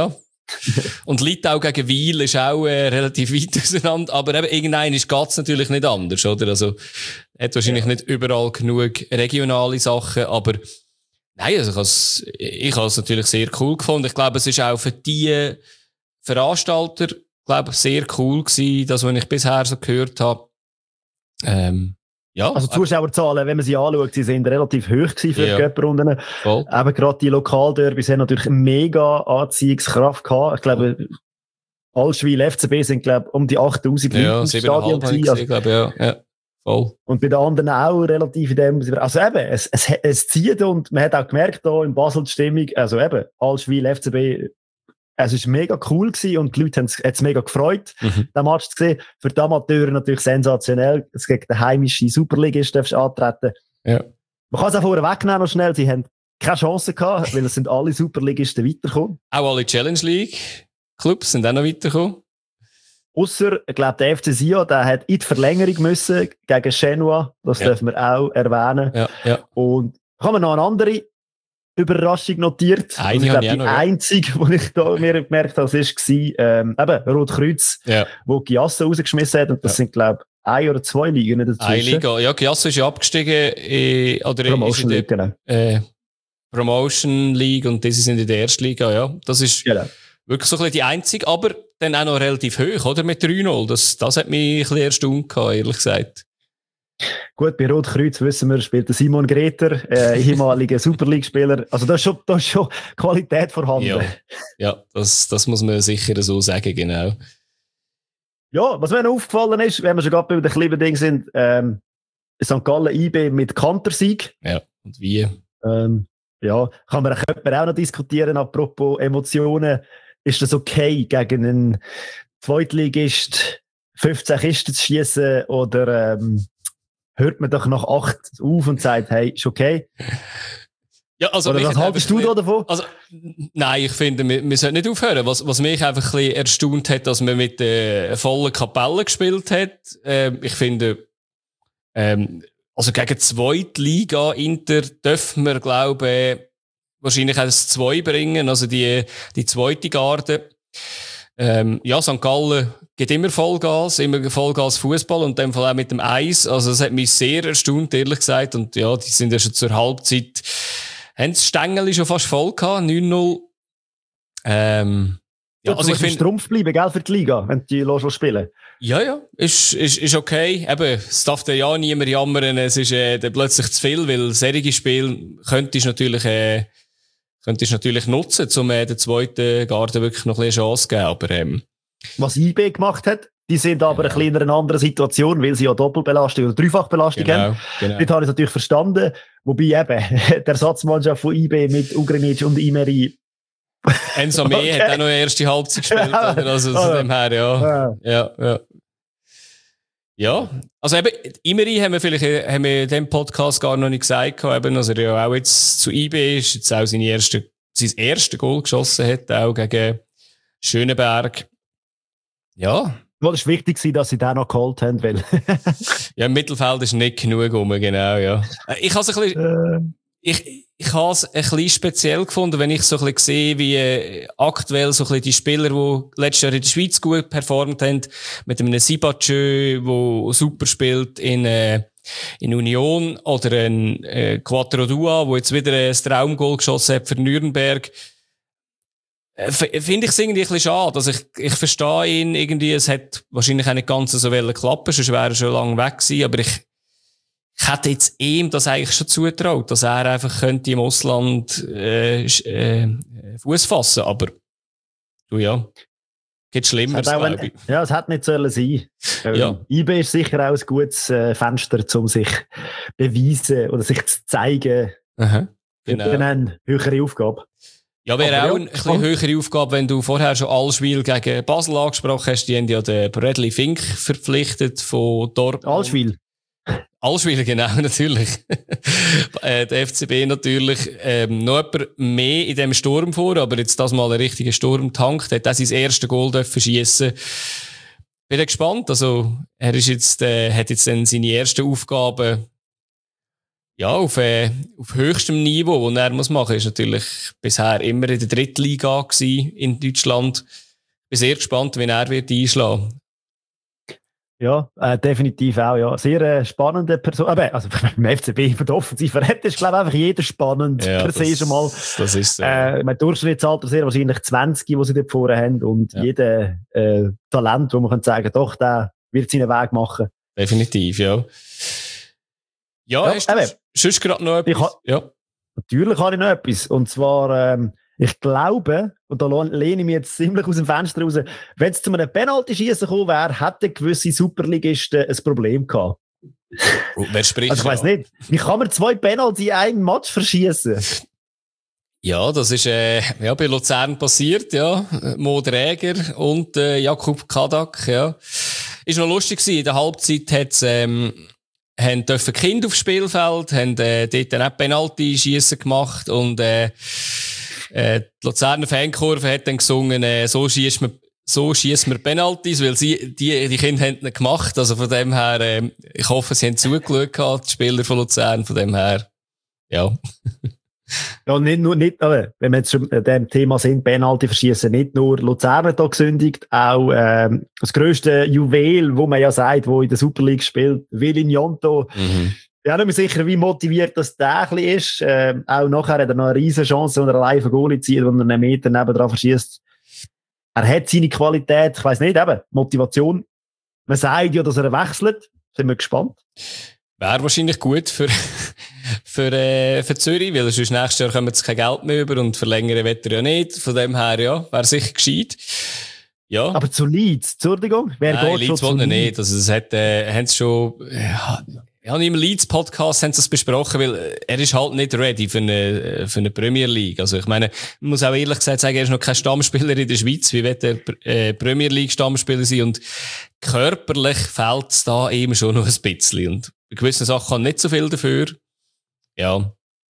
Und Litau gegen Wiel ist auch äh, relativ weit auseinander. Aber eben, irgendein geht es natürlich nicht anders, oder? Also, hat wahrscheinlich ja. nicht überall genug regionale Sachen, aber nein, also ich habe es natürlich sehr cool gefunden. Ich glaube, es ist auch für die Veranstalter, glaube ich, sehr cool gewesen, das, was ich bisher so gehört habe. Ähm, ja. Also Zuschauerzahlen, wenn man sie anschaut, sie sind relativ hoch gewesen für ja. die Cup-Runden. Eben gerade die Lokalderbys haben natürlich eine mega Anziehungskraft gehabt. Ich glaube, Allschwil, F C B sind, glaube ich, um die achttausend Leute ja, im Stadion gewesen. Also, ich glaube, ja, ja. Voll. Und bei den anderen auch relativ in dem, also eben, es, es, es zieht und man hat auch gemerkt, da in Basel die Stimmung, also eben, Allschwil, F C B, es ist mega cool gewesen und die Leute haben es mega gefreut, mhm. den Match zu sehen. Für die Amateure natürlich sensationell. Es gegen den heimischen Superligist darfst du antreten. Ja. Man kann es auch vorher wegnehmen noch schnell. Sie haben keine Chance gehabt, weil es sind alle Superligisten weitergekommen. Auch alle Challenge League Clubs sind auch noch weitergekommen. Ausser, ich glaube, der F C Sion, der hat in die Verlängerung müssen gegen Genua. Das ja. dürfen wir auch erwähnen. Ja, ja. Und haben wir noch eine andere Überraschung notiert. Eine also ich glaube, die noch, einzige, ja. die ich da mir gemerkt habe, war, ähm, eben, Rotkreuz, ja. wo Giasso rausgeschmissen hat. Und das ja. sind, glaube ich, ein oder zwei Ligen dazwischen. Eine Liga. Ja, Giasso ist ja abgestiegen, in, oder Promotion ist League, genau. Äh, Promotion League und diese sind in der ersten Liga, ja. Das ist genau. wirklich so ein bisschen die einzige, aber dann auch noch relativ hoch, oder? Mit drei null. Das, das hat mich ein bisschen erstaunt gehabt, ehrlich gesagt. Gut, bei Rotkreuz wissen wir, spielt der Simon Greter, äh, ehemaliger Super League-Spieler. Also da ist schon, da ist schon Qualität vorhanden. Ja, ja das, das muss man sicher so sagen, genau. Ja, was mir noch aufgefallen ist, wenn wir schon gerade bei den kleinen Dingen sind, ähm, Sankt Gallen I B mit Kantersieg. Ja, und wie? Ähm, ja, kann man auch noch diskutieren, apropos Emotionen. Ist das okay, gegen einen Zweitligist fünfzehn Kisten zu schießen oder ähm, hört man doch nach acht auf und sagt, hey, ist okay? Ja, also oder was haltest du da davon? Also, nein, ich finde, wir, wir sollten nicht aufhören. Was, was mich einfach ein bisschen erstaunt hat, dass man mit der äh, vollen Kapelle gespielt hat. Ähm, ich finde, ähm, also gegen Zweitliga Inter dürfen wir, glaube ich, wahrscheinlich auch das zwei bringen, also die, die zweite Garde. Ähm, ja, Sankt Gallen gibt immer Vollgas, immer Vollgas Fußball und in dem Fall auch mit dem Eis. Also, das hat mich sehr erstaunt, ehrlich gesagt. Und ja, die sind ja schon zur Halbzeit, haben das Stängel schon fast voll gehabt, neun null. Ähm, ja, ja, also ich finde, Strumpf bleiben, gell, für die Liga, wenn die los spielen. Ja, ja, ist, ist, ist okay. Eben, es darf dann ja niemand jammern, es ist, äh, dann plötzlich zu viel, weil solche Spiele könntest natürlich, äh, könntest natürlich nutzen, um äh, der zweiten Garde wirklich noch ein bisschen Chance zu geben, aber, ähm, was I B gemacht hat, die sind aber genau. ein bisschen in einer anderen Situation, weil sie ja Doppelbelastung oder Dreifachbelastung genau, haben. Genau. Das habe ich natürlich verstanden. Wobei eben, der Ersatzmannschaft von I B mit Ugrinic und Imeri. Enzo Mee okay. hat auch noch eine erste Halbzeit gespielt, oder? Also zu dem her, ja. Ja, ja. Ja, also eben, Imeri haben wir vielleicht haben wir in diesem Podcast gar noch nicht gesagt, eben, also er ja auch jetzt zu I B ist, jetzt auch seine erste, sein erstes Goal geschossen hat, auch gegen Schöneberg. Ja. Es war wichtig, dass sie den noch geholt haben, weil ja, im Mittelfeld ist nicht genug rum, genau, ja. Ich habe es ein bisschen, äh. ich, ich habe es ein bisschen speziell gefunden, wenn ich so ein bisschen sehe, wie äh, aktuell so ein bisschen die Spieler, die letztes Jahr in der Schweiz gut performt haben, mit einem Sibachö, der super spielt in, äh, in Union, oder ein äh, Quattro-Dua, der jetzt wieder ein Traumgoal geschossen hat für Nürnberg. Finde ich es irgendwie ein bisschen schade. Also ich, ich verstehe ihn irgendwie, es hat wahrscheinlich auch nicht ganz so klappen, sonst wäre er schon lange weg gewesen, aber ich, ich hätte jetzt ihm das eigentlich schon zugetraut, dass er einfach könnte im Ausland äh, äh, Fuß fassen, aber du ja, geht Schlimmeres, glaube ich. Ja, es hätte nicht sollen sein. Ähm, ja. I B ist sicher auch ein gutes äh, Fenster, um sich zu beweisen oder sich zu zeigen. Aha, genau. Für eine höhere Aufgabe. Ja, wäre auch ja, eine bisschen höhere Aufgabe, wenn du vorher schon Allschwil gegen Basel angesprochen hast. Die haben ja den Bradley Fink verpflichtet von Dortmund. Allschwil. Allschwil, genau, natürlich. äh, der F C B natürlich. Ähm, noch jemand mehr in diesem Sturm vor, aber jetzt das mal einen richtigen Sturm tankt. Hat auch sein erstes Goal dürfen schiessen. Bin gespannt. Also, er ist jetzt, äh, hat jetzt dann seine ersten Aufgaben Ja, auf, äh, auf höchstem Niveau, was er muss machen, ist natürlich bisher immer in der Drittliga gewesen in Deutschland. Ich bin sehr gespannt, wie er wird einschlagen. Ja, äh, definitiv auch, ja. Sehr äh, spannende Person. Aber, also, beim F C B von der Offensive Rette ist, glaube ich, einfach jeder spannend. Ja, per se schon mal. Das ist so. Äh, mein Durchschnittsalter sehr wahrscheinlich zwanzig, die sie dort vorne haben. Und ja. jeder äh, Talent, wo man kann sagen, doch, der wird seinen Weg machen. Definitiv, ja. Ja, ja hast du sonst gerade noch etwas? Ha- ja. Natürlich habe ich noch etwas. Und zwar, ähm, ich glaube, und da lehne ich mich jetzt ziemlich aus dem Fenster raus, wenn es zu einem Penalty-Schießen gekommen wäre, hätten gewisse Superligisten ein Problem gehabt. Oh, wer spricht? Also ich weiss nicht, wie kann man zwei Penalty in einem Match verschießen? Ja, das ist äh, ja, bei Luzern passiert, ja. Mo Dräger und äh, Jakub Kadak, ja. Ist noch lustig gewesen. In der Halbzeit hat's, ähm, haben dürfen Kinder aufs Spielfeld, haben äh, dort dann auch Penalty-Schiessen gemacht und äh, äh, die Luzerner Fankurve hat dann gesungen, äh, so schießt man so schießt man Penalties, weil sie, die, die Kinder haben nicht gemacht. Also von dem her, äh, ich hoffe, sie haben zugeschaut gehabt, die Spieler von Luzern, von dem her, ja. Ja, nicht nur, nicht, aber, wenn wir jetzt schon bei dem Thema sind, Penalty verschießen, nicht nur Luzern hat da gesündigt, auch, ähm, das grösste Juwel, wo man ja sagt, wo in der Super League spielt, Willi Gnonto. Mhm. Ich bin auch nicht mehr sicher, wie motiviert das der ein bisschen ist. Ähm, auch nachher hat er noch eine riesen Chance, wenn er allein von Goalie zieht, wenn er einen Meter nebendran verschießt. Er hat seine Qualität, ich weiss nicht, eben, Motivation. Man sagt ja, dass er wechselt. Sind wir gespannt. Wäre wahrscheinlich gut für, für, äh, für Zürich, weil sonst nächstes Jahr kommen sie kein Geld mehr über und verlängern wird er ja nicht. Von dem her, ja, wäre sicher gescheit. Ja. Aber zu Leeds, Entschuldigung, wer Nein, geht Leeds schon zu wollen Leeds? nicht. Also, es hat, äh, haben sie schon, ja, ja, im Leeds-Podcast haben sie das besprochen, weil er ist halt nicht ready für eine, für eine Premier League. Also, ich meine, man muss auch ehrlich gesagt sagen, er ist noch kein Stammspieler in der Schweiz. Wie wird er, äh, Premier League Stammspieler sein? Und körperlich fehlt es da eben schon noch ein bisschen. Und bei gewissen Sachen kann nicht so viel dafür. Ja.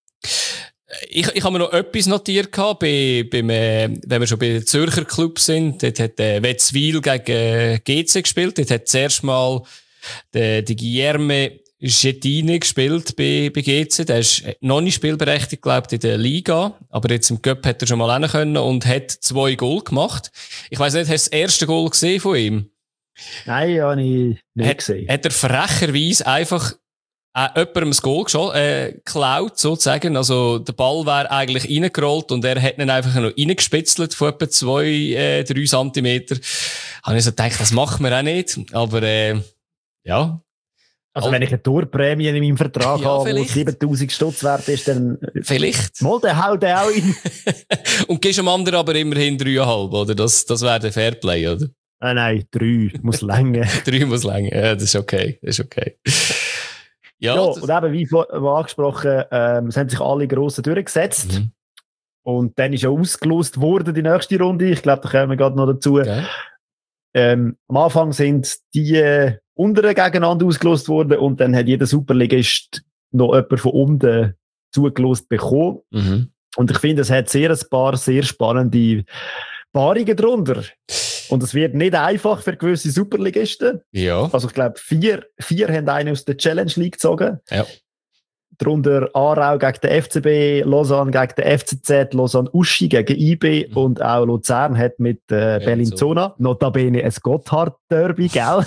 Ich, ich habe mir noch etwas notiert gehabt, bei, beim, äh, wenn wir schon bei den Zürcher Clubs sind. Dort hat, äh, Wetzwil gegen, äh, G C gespielt. Dort hat zuerst mal, der, die Guilherme Schettini gespielt bei, bei G C. Der ist noch nicht spielberechtigt, glaubt in der Liga. Aber jetzt im Cup hat er schon mal hin können und hat zwei Goal gemacht. Ich weiss nicht, hast du das erste Goal gesehen von ihm? Nein, habe ich nicht hat, gesehen. Hat er frecherweise einfach äh, jemandem das Goal geschaut, äh, geklaut, sozusagen. Also, der Ball wäre eigentlich reingerollt und er hat ihn einfach noch reingespitzelt von etwa zwei, äh, drei Zentimeter. Habe ich so gedacht, das machen wir auch nicht. Aber, äh, ja. Also, wenn ich eine Torprämie in meinem Vertrag ja, habe, die siebentausend Stutz wert ist, dann... Vielleicht. Mal, der haut den auch in. Und gibst dem anderen aber immerhin dreieinhalb, oder? Das, das wäre der Fairplay, oder? Ah, nein, drei. Muss länger. drei muss länger. Ja, das ist okay. Das ist okay. Ja, ja und eben, wie vor, angesprochen, ähm, es haben sich alle Grossen durchgesetzt. Mhm. Und dann ist ja ausgelost worden, die nächste Runde. Ich glaube, da kommen wir gerade noch dazu. Okay. Ähm, am Anfang sind die äh, unteren gegeneinander ausgelost worden und dann hat jeder Superligist noch jemand von unten zugelost bekommen. Mhm. Und ich finde, es hat sehr ein paar sehr spannende Paarungen drunter. Und es wird nicht einfach für gewisse Superligisten. Ja. Also ich glaube, vier, vier haben einen aus der Challenge League gezogen. Ja. Darunter Aarau gegen den F C B, Lausanne gegen den F C Z, Lausanne Uschi gegen I B mhm. und auch Luzern hat mit äh, Bellinzona, notabene ein Gotthard-Derby, gell?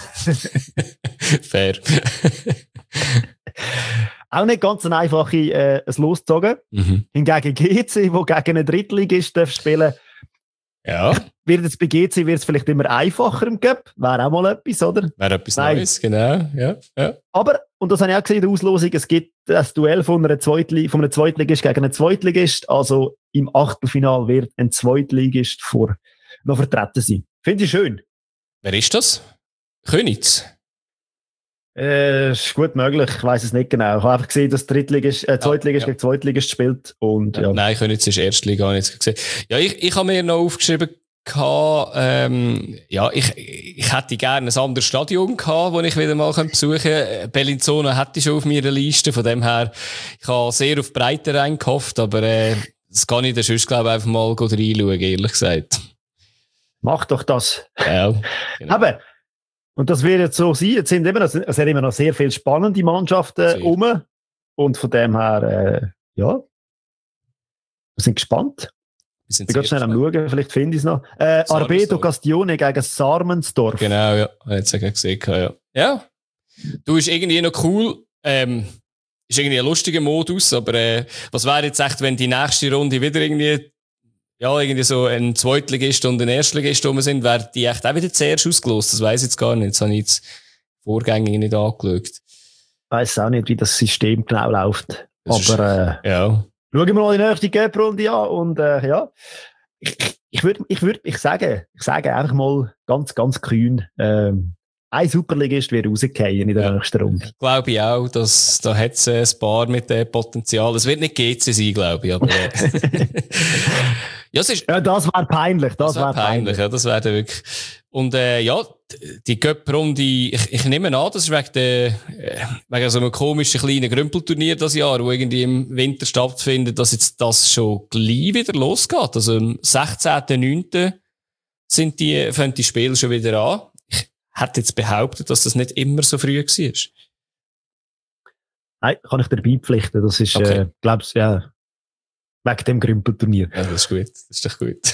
Fair. Auch nicht ganz eine einfache äh, ein Los gezogen. Mhm. Hingegen G C, wo gegen einen Drittligist darf spielen. Ja. Wird es bei G C wird's vielleicht immer einfacher im Cup. Wäre auch mal etwas, oder? Wäre etwas Nein. Neues, genau. Ja. Ja. Aber, und das habe ich auch gesehen in der Auslosung, es gibt das Duell von, einer Zweitli- von einem Zweitligist gegen einen Zweitligist. Also im Achtelfinal wird ein Zweitligist vor, noch vertreten sein. Finde ich schön. Wer ist das? Königs? Äh, ist gut möglich, ich weiss es nicht genau. Ich habe einfach gesehen, dass Drittligist, äh, Zweitligist ja, ja. gegen Zweitligist spielt. Und, ja. Ja. Nein, Königs ist Erstliga, habe ich jetzt gesehen. Ja, ich, ich habe mir noch aufgeschrieben, gehabt, ähm, ja, ich, ich hätte gerne ein anderes Stadion gehabt, wo ich wieder mal besuchen könnte. Bellinzona hätte ich schon auf meiner Liste, von dem her, ich habe sehr auf Breite reingehofft, aber äh, das kann ich dann sonst, glaube ich, einfach mal reinschauen, ehrlich gesagt. Mach doch das. Ja, genau. Aber, und das wird jetzt so sein, jetzt sind immer noch, es sind immer noch sehr viele spannende Mannschaften rum. Und von dem her, äh, ja, wir sind gespannt. Wir sind ich bin ganz schnell gespannt. Am Schauen, vielleicht finde ich es noch. Äh, Arbedo Castione gegen Sarmensdorf. Genau, ja. Jetzt habe ich gesehen, ja. Ja. Du bist irgendwie noch cool. Ähm, ist irgendwie ein lustiger Modus, aber äh, was wäre jetzt echt, wenn die nächste Runde wieder irgendwie, ja, irgendwie so ein Zweitligist und ein Erstligist rum sind, wäre die echt auch wieder zuerst ausgelost? Das weiss ich jetzt gar nicht. Das habe ich jetzt vorgängig nicht angeschaut. Ich weiss auch nicht, wie das System genau läuft. Das aber äh, ja. Schauen wir mal die nächste Cup-Runde an und äh, ja, ich, ich würde ich würd, ich sage, ich sage einfach mal ganz, ganz kühn, ähm, ein Superligist wird rausgehen in der ja. nächsten Runde. Glaube ich auch, dass da hat es ein paar mit dem Potenzial. Es wird nicht G C sein, glaube ich, aber äh. ja, es ist, ja, das wäre peinlich. Das, das wäre wär peinlich. peinlich. Ja, das wäre wirklich. Und äh, ja, die Cup-Runde, ich, ich nehme an, das ist wegen, der, äh, wegen so einem komischen kleinen Grümpelturnier das Jahr, wo irgendwie im Winter stattfindet, dass jetzt das schon gleich wieder losgeht. Also am sechzehnten neunten sind die, fangen die Spiele schon wieder an. Ich hätte jetzt behauptet, dass das nicht immer so früh war. Nein, kann ich dir beipflichten. Das ist, okay. äh, glaubst ja, wegen dem Grümpelturnier. Ja, das ist gut. Das ist doch gut.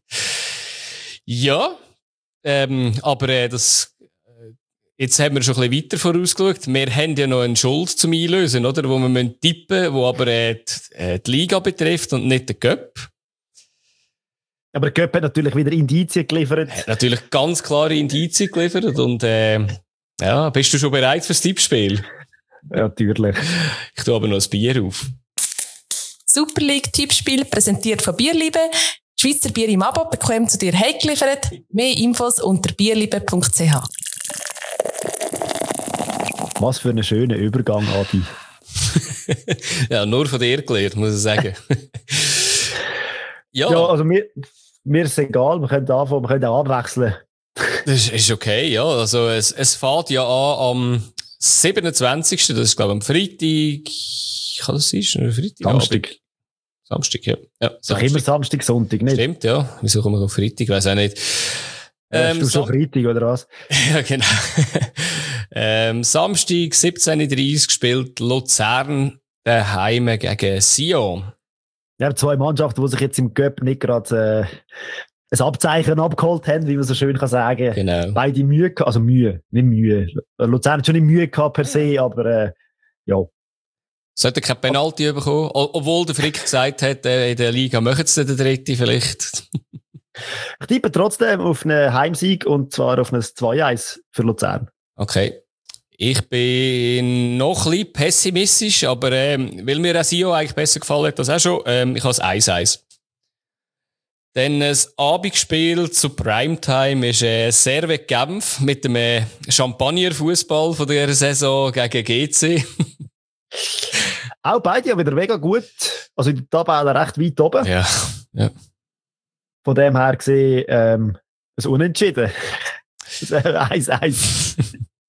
Ja. Ähm, aber äh, das, äh, jetzt haben wir schon ein bisschen weiter vorausgeschaut. Wir haben ja noch eine Schuld zum Einlösen, oder? Wo wir müssen tippen, wo aber äh, die, äh, die Liga betrifft und nicht den Cup. Aber der Cup hat natürlich wieder Indizien geliefert. Hat natürlich ganz klare Indizien geliefert. Und äh, ja, bist du schon bereit fürs Tippspiel? Ja, natürlich. Ich tue aber noch ein Bier auf. Super League Tippspiel präsentiert von Bierliebe. Schweizer Bier im Abo bekommt zu dir heimgeliefert. Mehr Infos unter bierliebe punkt c h. Was für ein schöner Übergang, Adi. Ja, nur von dir gelernt, muss ich sagen. ja. ja, also mir, mir ist es egal, wir können anfangen, wir können auch abwechseln. Das ist okay, ja. Also es, es fährt ja an am siebenundzwanzigsten Das ist, glaube ich, am Freitag. Kann das sein? Freitag? Samstag. Abend. Samstag, ja. ja Samstag. Doch immer Samstag, Sonntag, nicht? Stimmt, ja. Wieso kommen wir auf Freitag? Weiß auch nicht. Ähm, Hast du schon Freitag, oder was? Ja, genau. ähm, Samstag, siebzehn Uhr dreißig spielt Luzern daheim gegen Sion. Ja, zwei Mannschaften, die sich jetzt im Cup nicht gerade äh, ein Abzeichen abgeholt haben, wie man so schön kann sagen. Genau. Beide Mühe, also Mühe, nicht Mühe. Luzern hat schon nicht Mühe gehabt per se, aber äh, ja. Sollte kein Penalty bekommen, obwohl der Frick gesagt hat, äh, in der Liga machen sie den dritten vielleicht. Ich tippe trotzdem auf einen Heimsieg und zwar auf ein zwei eins für Luzern. Okay. Ich bin noch ein bisschen pessimistisch, aber ähm, weil mir Sion eigentlich besser gefallen hat, das auch schon. Ähm, ich habe es eins eins. Dann das Abendspiel zu Primetime ist äh, Servette Genf mit dem äh, Champagner-Fußball von der Saison gegen G C. Auch beide ja wieder mega gut. Also in der Tabelle recht weit oben. Ja, ja. Von dem her gesehen, ähm, ein Unentschieden. eins eins.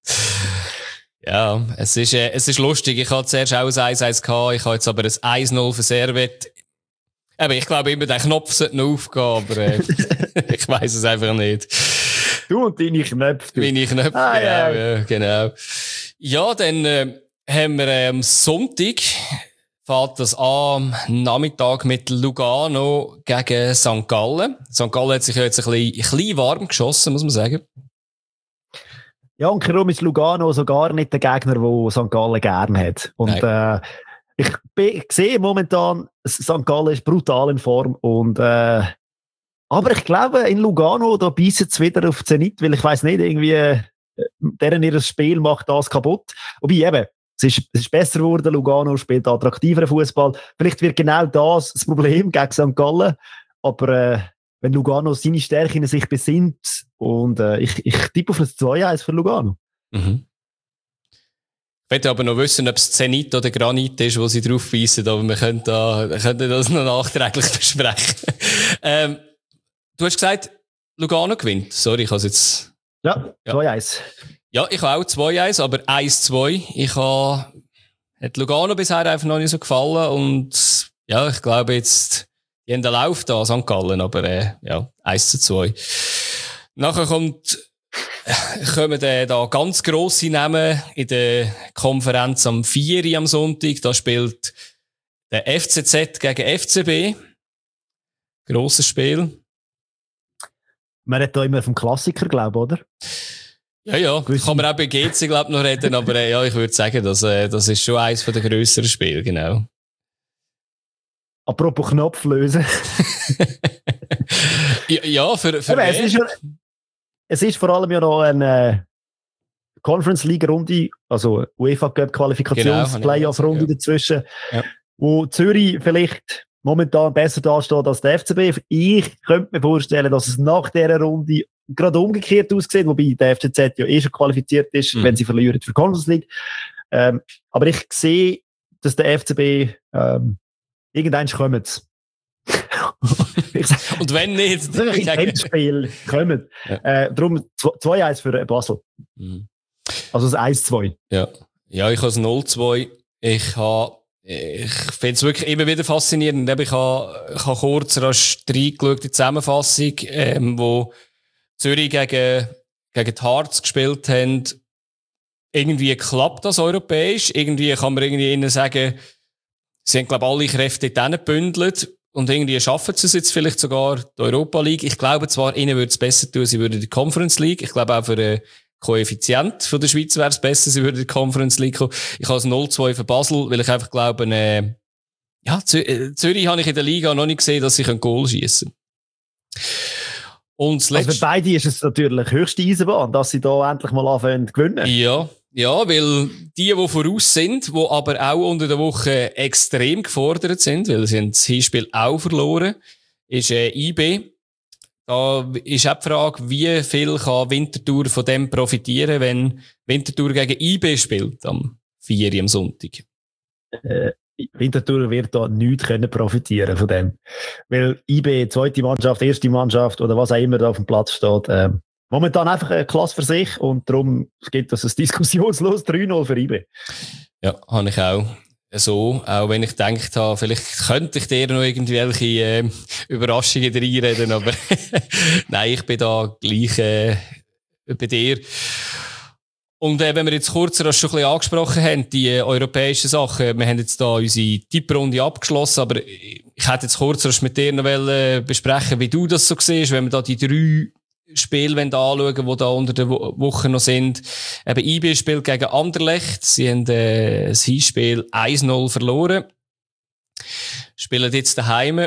Ja, es ist, äh, es ist lustig. Ich hatte zuerst auch ein eins eins gehabt. Ich habe jetzt aber ein eins null für Servette. Eben, ich glaube immer, der Knopf sollte noch aufgehen, aber äh, ich weiss es einfach nicht. Du und deine Knöpfe. Meine Knöpfe, ah, genau, ja. Ja, genau. Ja, dann äh, haben wir äh, am Sonntag fährt das an, am Nachmittag mit Lugano gegen Sankt Gallen. Sankt Gallen hat sich ja jetzt ein bisschen, ein bisschen warm geschossen, muss man sagen. Ja, und darum ist Lugano so gar nicht der Gegner, den Sankt Gallen gerne hat. Und äh, ich, ich sehe momentan, Sankt Gallen ist brutal in Form. Und, äh, aber ich glaube, in Lugano, da beißen sie wieder auf Zenit, weil ich weiss nicht, irgendwie, äh, deren ihr Spiel macht das kaputt. Wobei eben, es ist, es ist besser geworden, Lugano spielt attraktiveren Fußball. Vielleicht wird genau das das Problem gegen Sankt Gallen. Aber äh, wenn Lugano seine Stärken sich besinnt und äh, ich, ich tippe auf ein zwei eins für Lugano. Mhm. Ich möchte aber noch wissen, ob es Zenit oder Granit ist, wo sie drauf beißen, aber wir können, da, können das noch nachträglich besprechen. ähm, du hast gesagt, Lugano gewinnt. Sorry, ich habe es jetzt... Ja, zwei eins. Ja, ich habe auch zwei eins, aber eins zwei. Ich habe... Hat Lugano bisher einfach noch nicht so gefallen und ja, ich glaube jetzt... Die haben den Lauf da, Sankt Gallen, aber äh, ja, eins zu zwei. Nachher kommt kommen da ganz grosse Namen in der Konferenz am vier Uhr am Sonntag. Da spielt der F C Z gegen F C B. Grosses Spiel. Man hat da immer vom Klassiker, glaube ich, oder? Ja, ja. Gewisse. Kann man auch bei G C, glaube ich, noch reden. Aber äh, ja, ich würde sagen, das, äh, das ist schon eines der grösseren Spiele, genau. Apropos Knopf lösen. ja, ja, für, für es, ist ja, es ist vor allem ja noch eine Conference League Runde, also UEFA Cup Qualifikations-Playoff-Runde genau, ja. dazwischen, ja. wo Zürich vielleicht momentan besser dasteht als der F C B. Ich könnte mir vorstellen, dass es nach dieser Runde gerade umgekehrt aussieht, wobei der F C Z ja eh schon qualifiziert ist, mhm. wenn sie verlieren für Conference League. Ähm, aber ich sehe, dass der F C B ähm, irgendwann kommt. Und wenn nicht, dann ein Spiel kommen. Ja. Äh, darum zwei eins für Basel. Mhm. Also das eins zwei. Ja. ja, ich habe das null zwei. Ich habe Ich finde es wirklich immer wieder faszinierend. Ich habe, ich habe kurz rasch reingeschaut, die Zusammenfassung, ähm, wo Zürich gegen, gegen die Hearts gespielt haben. Irgendwie klappt das europäisch. Irgendwie kann man irgendwie ihnen sagen, sie haben, glaube ich, alle Kräfte dort gebündelt. Und irgendwie schaffen sie es jetzt vielleicht sogar die Europa League. Ich glaube zwar, ihnen würde es besser tun, sie würden die Conference League. Ich glaube auch für den Koeffizient von der Schweiz wäre es besser, sie würden die Conference League kommen. Ich habe das null zwei für Basel, weil ich einfach glaube, äh, ja, Zü- Zürich habe ich in der Liga noch nicht gesehen, dass sie Goal schießen können. Also für beide ist es natürlich höchste Eisenbahn, dass sie da endlich mal anfangen zu gewinnen. Ja, ja, weil die, die voraus sind, die aber auch unter der Woche extrem gefordert sind, weil sie das Hinspiel auch verloren, ist äh, I B. Da ist auch die Frage, wie viel kann Winterthur von dem profitieren, wenn Winterthur gegen I B spielt am vier Uhr am Sonntag? Äh, Winterthur wird da nichts können profitieren von dem. Weil I B, zweite Mannschaft, erste Mannschaft oder was auch immer da auf dem Platz steht, äh, momentan einfach eine Klasse für sich und darum gibt es ein diskussionslos drei null für I B. Ja, habe ich auch. So, auch wenn ich gedacht habe, vielleicht könnte ich dir noch irgendwelche äh, Überraschungen reinreden, aber nein, ich bin da gleich äh, bei dir. Und äh, wenn wir jetzt kurz das schon ein bisschen angesprochen haben, die äh, europäischen Sachen, wir haben jetzt da unsere Tipprunde abgeschlossen, aber ich hätte jetzt kurz mit dir noch wollen, besprechen, wie du das so siehst, wenn wir da die drei Spiele anschauen, die da unter der Woche noch sind. Eben I B spielt gegen Anderlecht. Sie haben äh, das Hinspiel eins null verloren. Spielen jetzt daheim.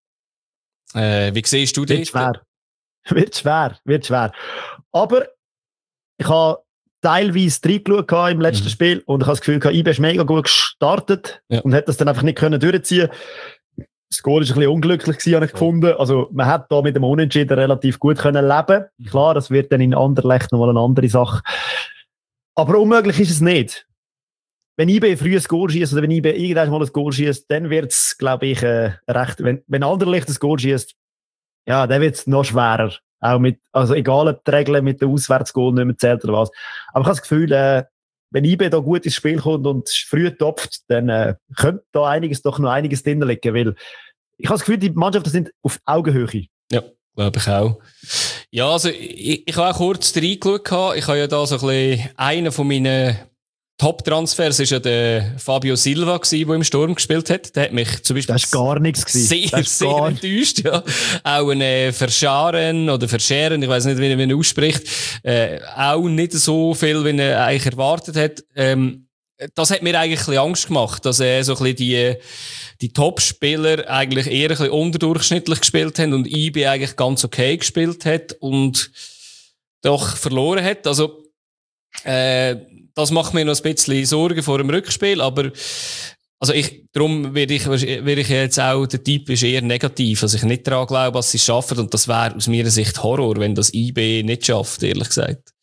Äh, wie siehst du das? Wird schwer. Wird schwer. Wird schwer. Aber ich habe teilweise reingeschaut im letzten mhm. Spiel und ich habe das Gefühl, I B ist mega gut gestartet ja. und hat das dann einfach nicht können durchziehen. Das Goal war ein bisschen unglücklich, habe ich gefunden. Also, man hat da mit dem Unentschieden relativ gut können leben. Klar, das wird dann in Anderlecht nochmal eine andere Sache. Aber unmöglich ist es nicht. Wenn I B früh ein Goal schießt oder wenn I B irgendwann mal ein Goal schießt, dann wird es, glaube ich, äh, recht. Wenn, wenn Anderlecht ein Goal schießt, ja, dann wird es noch schwerer. Auch mit, also egal ob die Regeln mit dem Auswärtsgoal nicht mehr zählt oder was. Aber ich habe das Gefühl, äh, wenn I B da gut ins Spiel kommt und früh topft, dann äh, könnte da einiges, doch noch einiges drin liegen, weil ich habe das Gefühl, die Mannschaften sind auf Augenhöhe. Ja, glaube ich auch. Ja, also ich, ich habe auch kurz reingeschaut. Ich habe ja da so ein bisschen einen von meinen Top-Transfers ist ja der Fabio Silva gewesen, der im Sturm gespielt hat. Der hat mich zum Beispiel das ist gar nichts sehr, sehr gar... enttäuscht. Ja. Auch ein äh, Verscharen oder Verscheren, ich weiß nicht, wie man ihn ausspricht, äh, auch nicht so viel, wie er eigentlich erwartet hat. Ähm, das hat mir eigentlich ein bisschen Angst gemacht, dass er äh, so ein bisschen die, die Top-Spieler eigentlich eher ein bisschen unterdurchschnittlich gespielt haben und I B eigentlich ganz okay gespielt hat und doch verloren hat. Also, äh, das macht mir noch ein bisschen Sorgen vor dem Rückspiel, aber also ich, darum werde ich, werde ich jetzt auch, der Typ ist eher negativ, also ich nicht daran glaube, dass sie es schaffen und das wäre aus meiner Sicht Horror, wenn das I B nicht schafft, ehrlich gesagt.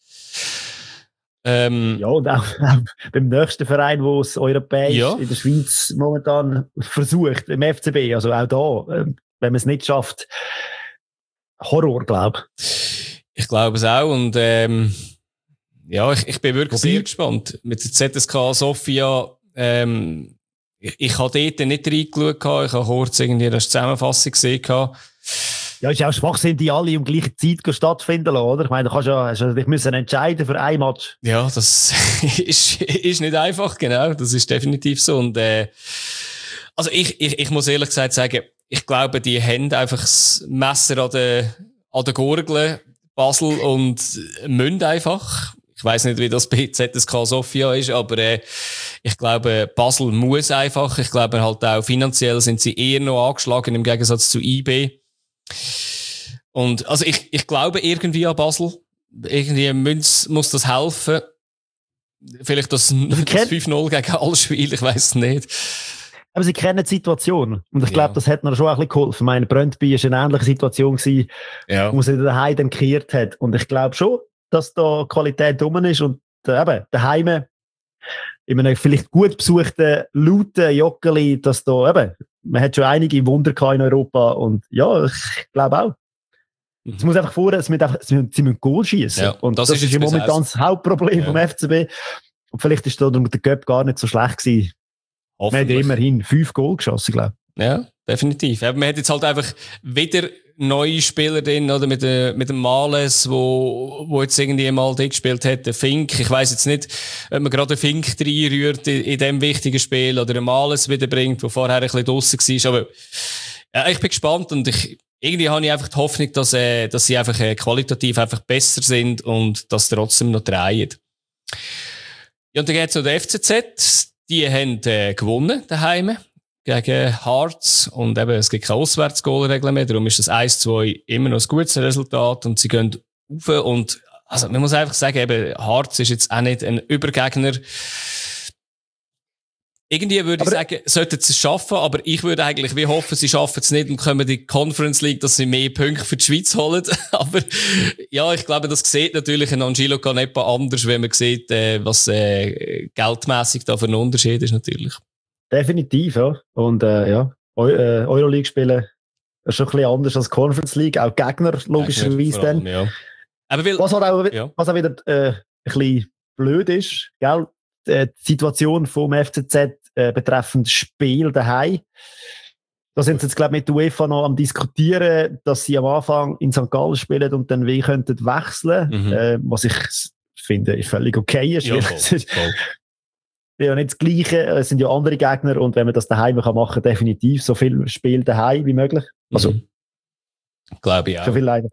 Ähm, ja, und auch, auch beim nächsten Verein, der es europäisch ja. in der Schweiz momentan versucht, im F C B, also auch da, wenn man es nicht schafft, Horror, glaube ich. Ich glaube es auch und ähm, ja, ich, ich bin wirklich Wobei? sehr gespannt. Mit der Z S K Sofia, ähm, ich, ich habe dort nicht reingeschaut, ich habe kurz irgendwie eine Zusammenfassung gesehen. Ja, ist ja auch Schwachsinn, die alle um gleiche Zeit stattfinden lassen, oder? Ich meine, du kannst ja, hast ja dich müssen entscheiden für ein Match. Ja, das ist, ist nicht einfach, genau. Das ist definitiv so. Und, äh, also ich, ich, ich muss ehrlich gesagt sagen, ich glaube, die haben einfach das Messer an der, an der Gurgel, Basel, und müssen einfach. Ich weiss nicht, wie das bei Z S K Sofia ist, aber äh, ich glaube, Basel muss einfach. Ich glaube halt auch finanziell sind sie eher noch angeschlagen im Gegensatz zu I B. Und also ich, ich glaube irgendwie an Basel. Irgendwie muss, muss das helfen. Vielleicht das, das fünf null gegen alles Spiel, ich weiss es nicht. Aber sie kennen die Situation. Und ich glaube, ja. das hat mir schon ein bisschen geholfen. Meine Brøndby war eine ähnliche Situation gewesen, ja. wo sie daheim dann gekehrt hat. Und ich glaube schon, dass da Qualität drum ist und äh, eben daheim in einem vielleicht gut besuchten, lauten Joggeli, dass da eben, man hat schon einige Wunder gehabt in Europa und ja, ich glaube auch. Mhm. Es muss einfach vor, es müssen, einfach, sie müssen Goal schießen. Ja, und das, das ist, ist momentan das Hauptproblem ja. vom F C B. Und vielleicht ist da der Göpp gar nicht so schlecht gewesen. Man hat ja immerhin fünf Goal geschossen, glaube ich. Ja, definitiv. Aber man hat jetzt halt einfach wieder neue Spieler drin, oder? Mit, äh, mit dem Males, wo, wo jetzt irgendwie mal dort gespielt hat, der Fink. Ich weiss jetzt nicht, ob man gerade den Fink reinrührt in, in diesem wichtigen Spiel oder den Males wiederbringt, der vorher ein bisschen draussen war. Aber, ja, ich bin gespannt und ich, irgendwie habe ich einfach die Hoffnung, dass, äh, dass sie einfach äh, qualitativ einfach besser sind und das trotzdem noch drehen. Ja, und dann geht's noch der F C Z. Die haben äh, gewonnen daheim gegen Hearts und eben, es gibt kein Auswärtsgoalregel mehr, darum ist das eins zwei immer noch ein gutes Resultat und sie gehen rauf und also man muss einfach sagen, eben Hearts ist jetzt auch nicht ein Übergegner. Irgendwie würde aber ich sagen, sollten sie es schaffen, aber ich würde eigentlich wie hoffen, sie schaffen es nicht und kommen in die Conference League, dass sie mehr Punkte für die Schweiz holen. Aber ja, ich glaube, das sieht natürlich ein Angelo Canepa anders, wenn man sieht, äh, was äh, geldmässig da für ein Unterschied ist natürlich. Definitiv, ja. Und äh, ja, Eu- äh, Euroleague spielen ist schon ein bisschen anders als Conference League, auch Gegner logischerweise dann. Ja. Aber weil, was, halt auch, ja. was auch wieder äh, ein bisschen blöd ist, gell? Die Situation vom F C Z äh, betreffend Spiel daheim. Da sind sie jetzt, glaube ich, mit der UEFA noch am diskutieren, dass sie am Anfang in Sankt Gallen spielen und dann wie könnten wechseln, mhm. äh, was ich finde völlig okay ist. Ja, voll, voll. Ja, nicht das Gleiche, es sind ja andere Gegner und wenn man das daheim kann machen, definitiv so viel Spiel daheim wie möglich. Also, mhm. glaube ich auch. So viel leider.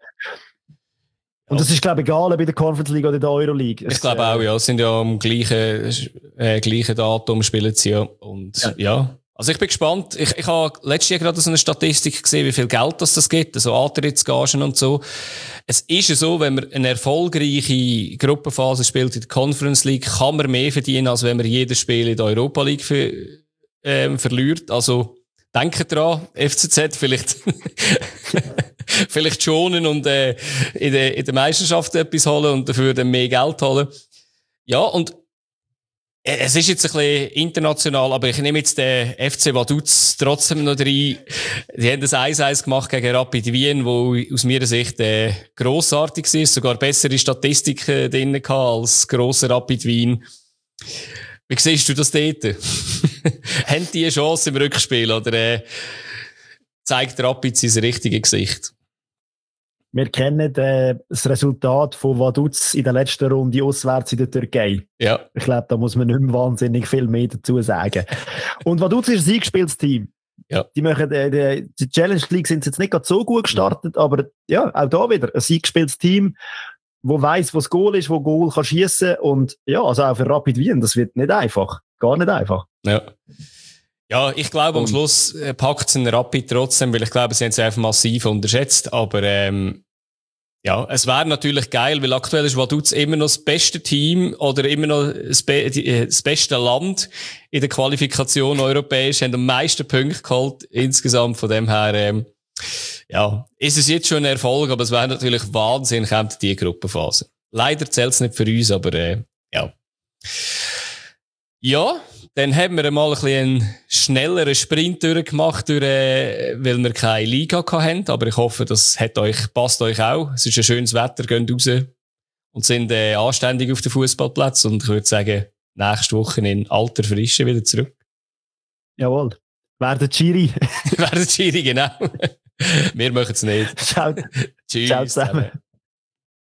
Und das ist, glaube ich, egal bei der Conference League oder der Euroleague. Ich glaube auch, ja. Es sind ja am gleichen, äh, gleichen Datum spielen sie ja. Und ja. ja. Also ich bin gespannt. Ich, ich habe letztes Jahr gerade so eine Statistik gesehen, wie viel Geld das, das gibt, also Antrittsgagen und so. Es ist ja so, wenn man eine erfolgreiche Gruppenphase spielt in der Conference League, kann man mehr verdienen, als wenn man jedes Spiel in der Europa League für, ähm, verliert. Also denkt dran, F C Z vielleicht vielleicht schonen und äh, in der in der Meisterschaft etwas holen und dafür dann mehr Geld holen. Ja, und äh, es ist jetzt ein bisschen international, aber ich nehme jetzt den F C Vaduz trotzdem noch rein. Die haben das eins eins gemacht gegen Rapid Wien, wo aus meiner Sicht äh, grossartig ist, sogar bessere Statistiken drin gehabt als grosser Rapid Wien. Wie siehst du das dort? Haben die eine Chance im Rückspiel oder äh, zeigt Rapid sein richtiges Gesicht? Wir kennen äh, das Resultat von Vaduz in der letzten Runde auswärts in der Türkei. Ja. Ich glaube, da muss man nicht mehr wahnsinnig viel mehr dazu sagen. Und Vaduz ist ein eingespieltes Team. Ja. Die machen, äh, die Challenge League sind jetzt nicht gerade so gut gestartet, ja. aber ja, auch da wieder ein eingespieltes Team, wo weiss, wo das Goal ist, wo Goal kann schiessen und ja, also auch für Rapid Wien, das wird nicht einfach. Gar nicht einfach. Ja. Ja, ich glaube, am Schluss äh, packt es einen Rapid trotzdem, weil ich glaube, sie haben es einfach massiv unterschätzt, aber ähm, ja, es wäre natürlich geil, weil aktuell ist Vaduz immer noch das beste Team oder immer noch das, be- die, das beste Land in der Qualifikation europäisch, haben am meisten Punkte geholt insgesamt, von dem her, ähm, ja, ist es jetzt schon ein Erfolg, aber es wäre natürlich Wahnsinn, kommt die Gruppenphase. Leider zählt es nicht für uns, aber äh, ja. Ja, dann haben wir mal ein bisschen einen schnelleren Sprint durchgemacht, durch, äh, weil wir keine Liga hatten. Aber ich hoffe, das hat euch, passt euch auch. Es ist ein schönes Wetter, geht raus und sind äh, anständig auf den Fußballplatz. Und ich würde sagen, nächste Woche in alter Frische wieder zurück. Jawohl. Werden Chiri. Werden Chiri, genau. Wir machen es nicht. Ciao. Tschüss. Ciao zusammen.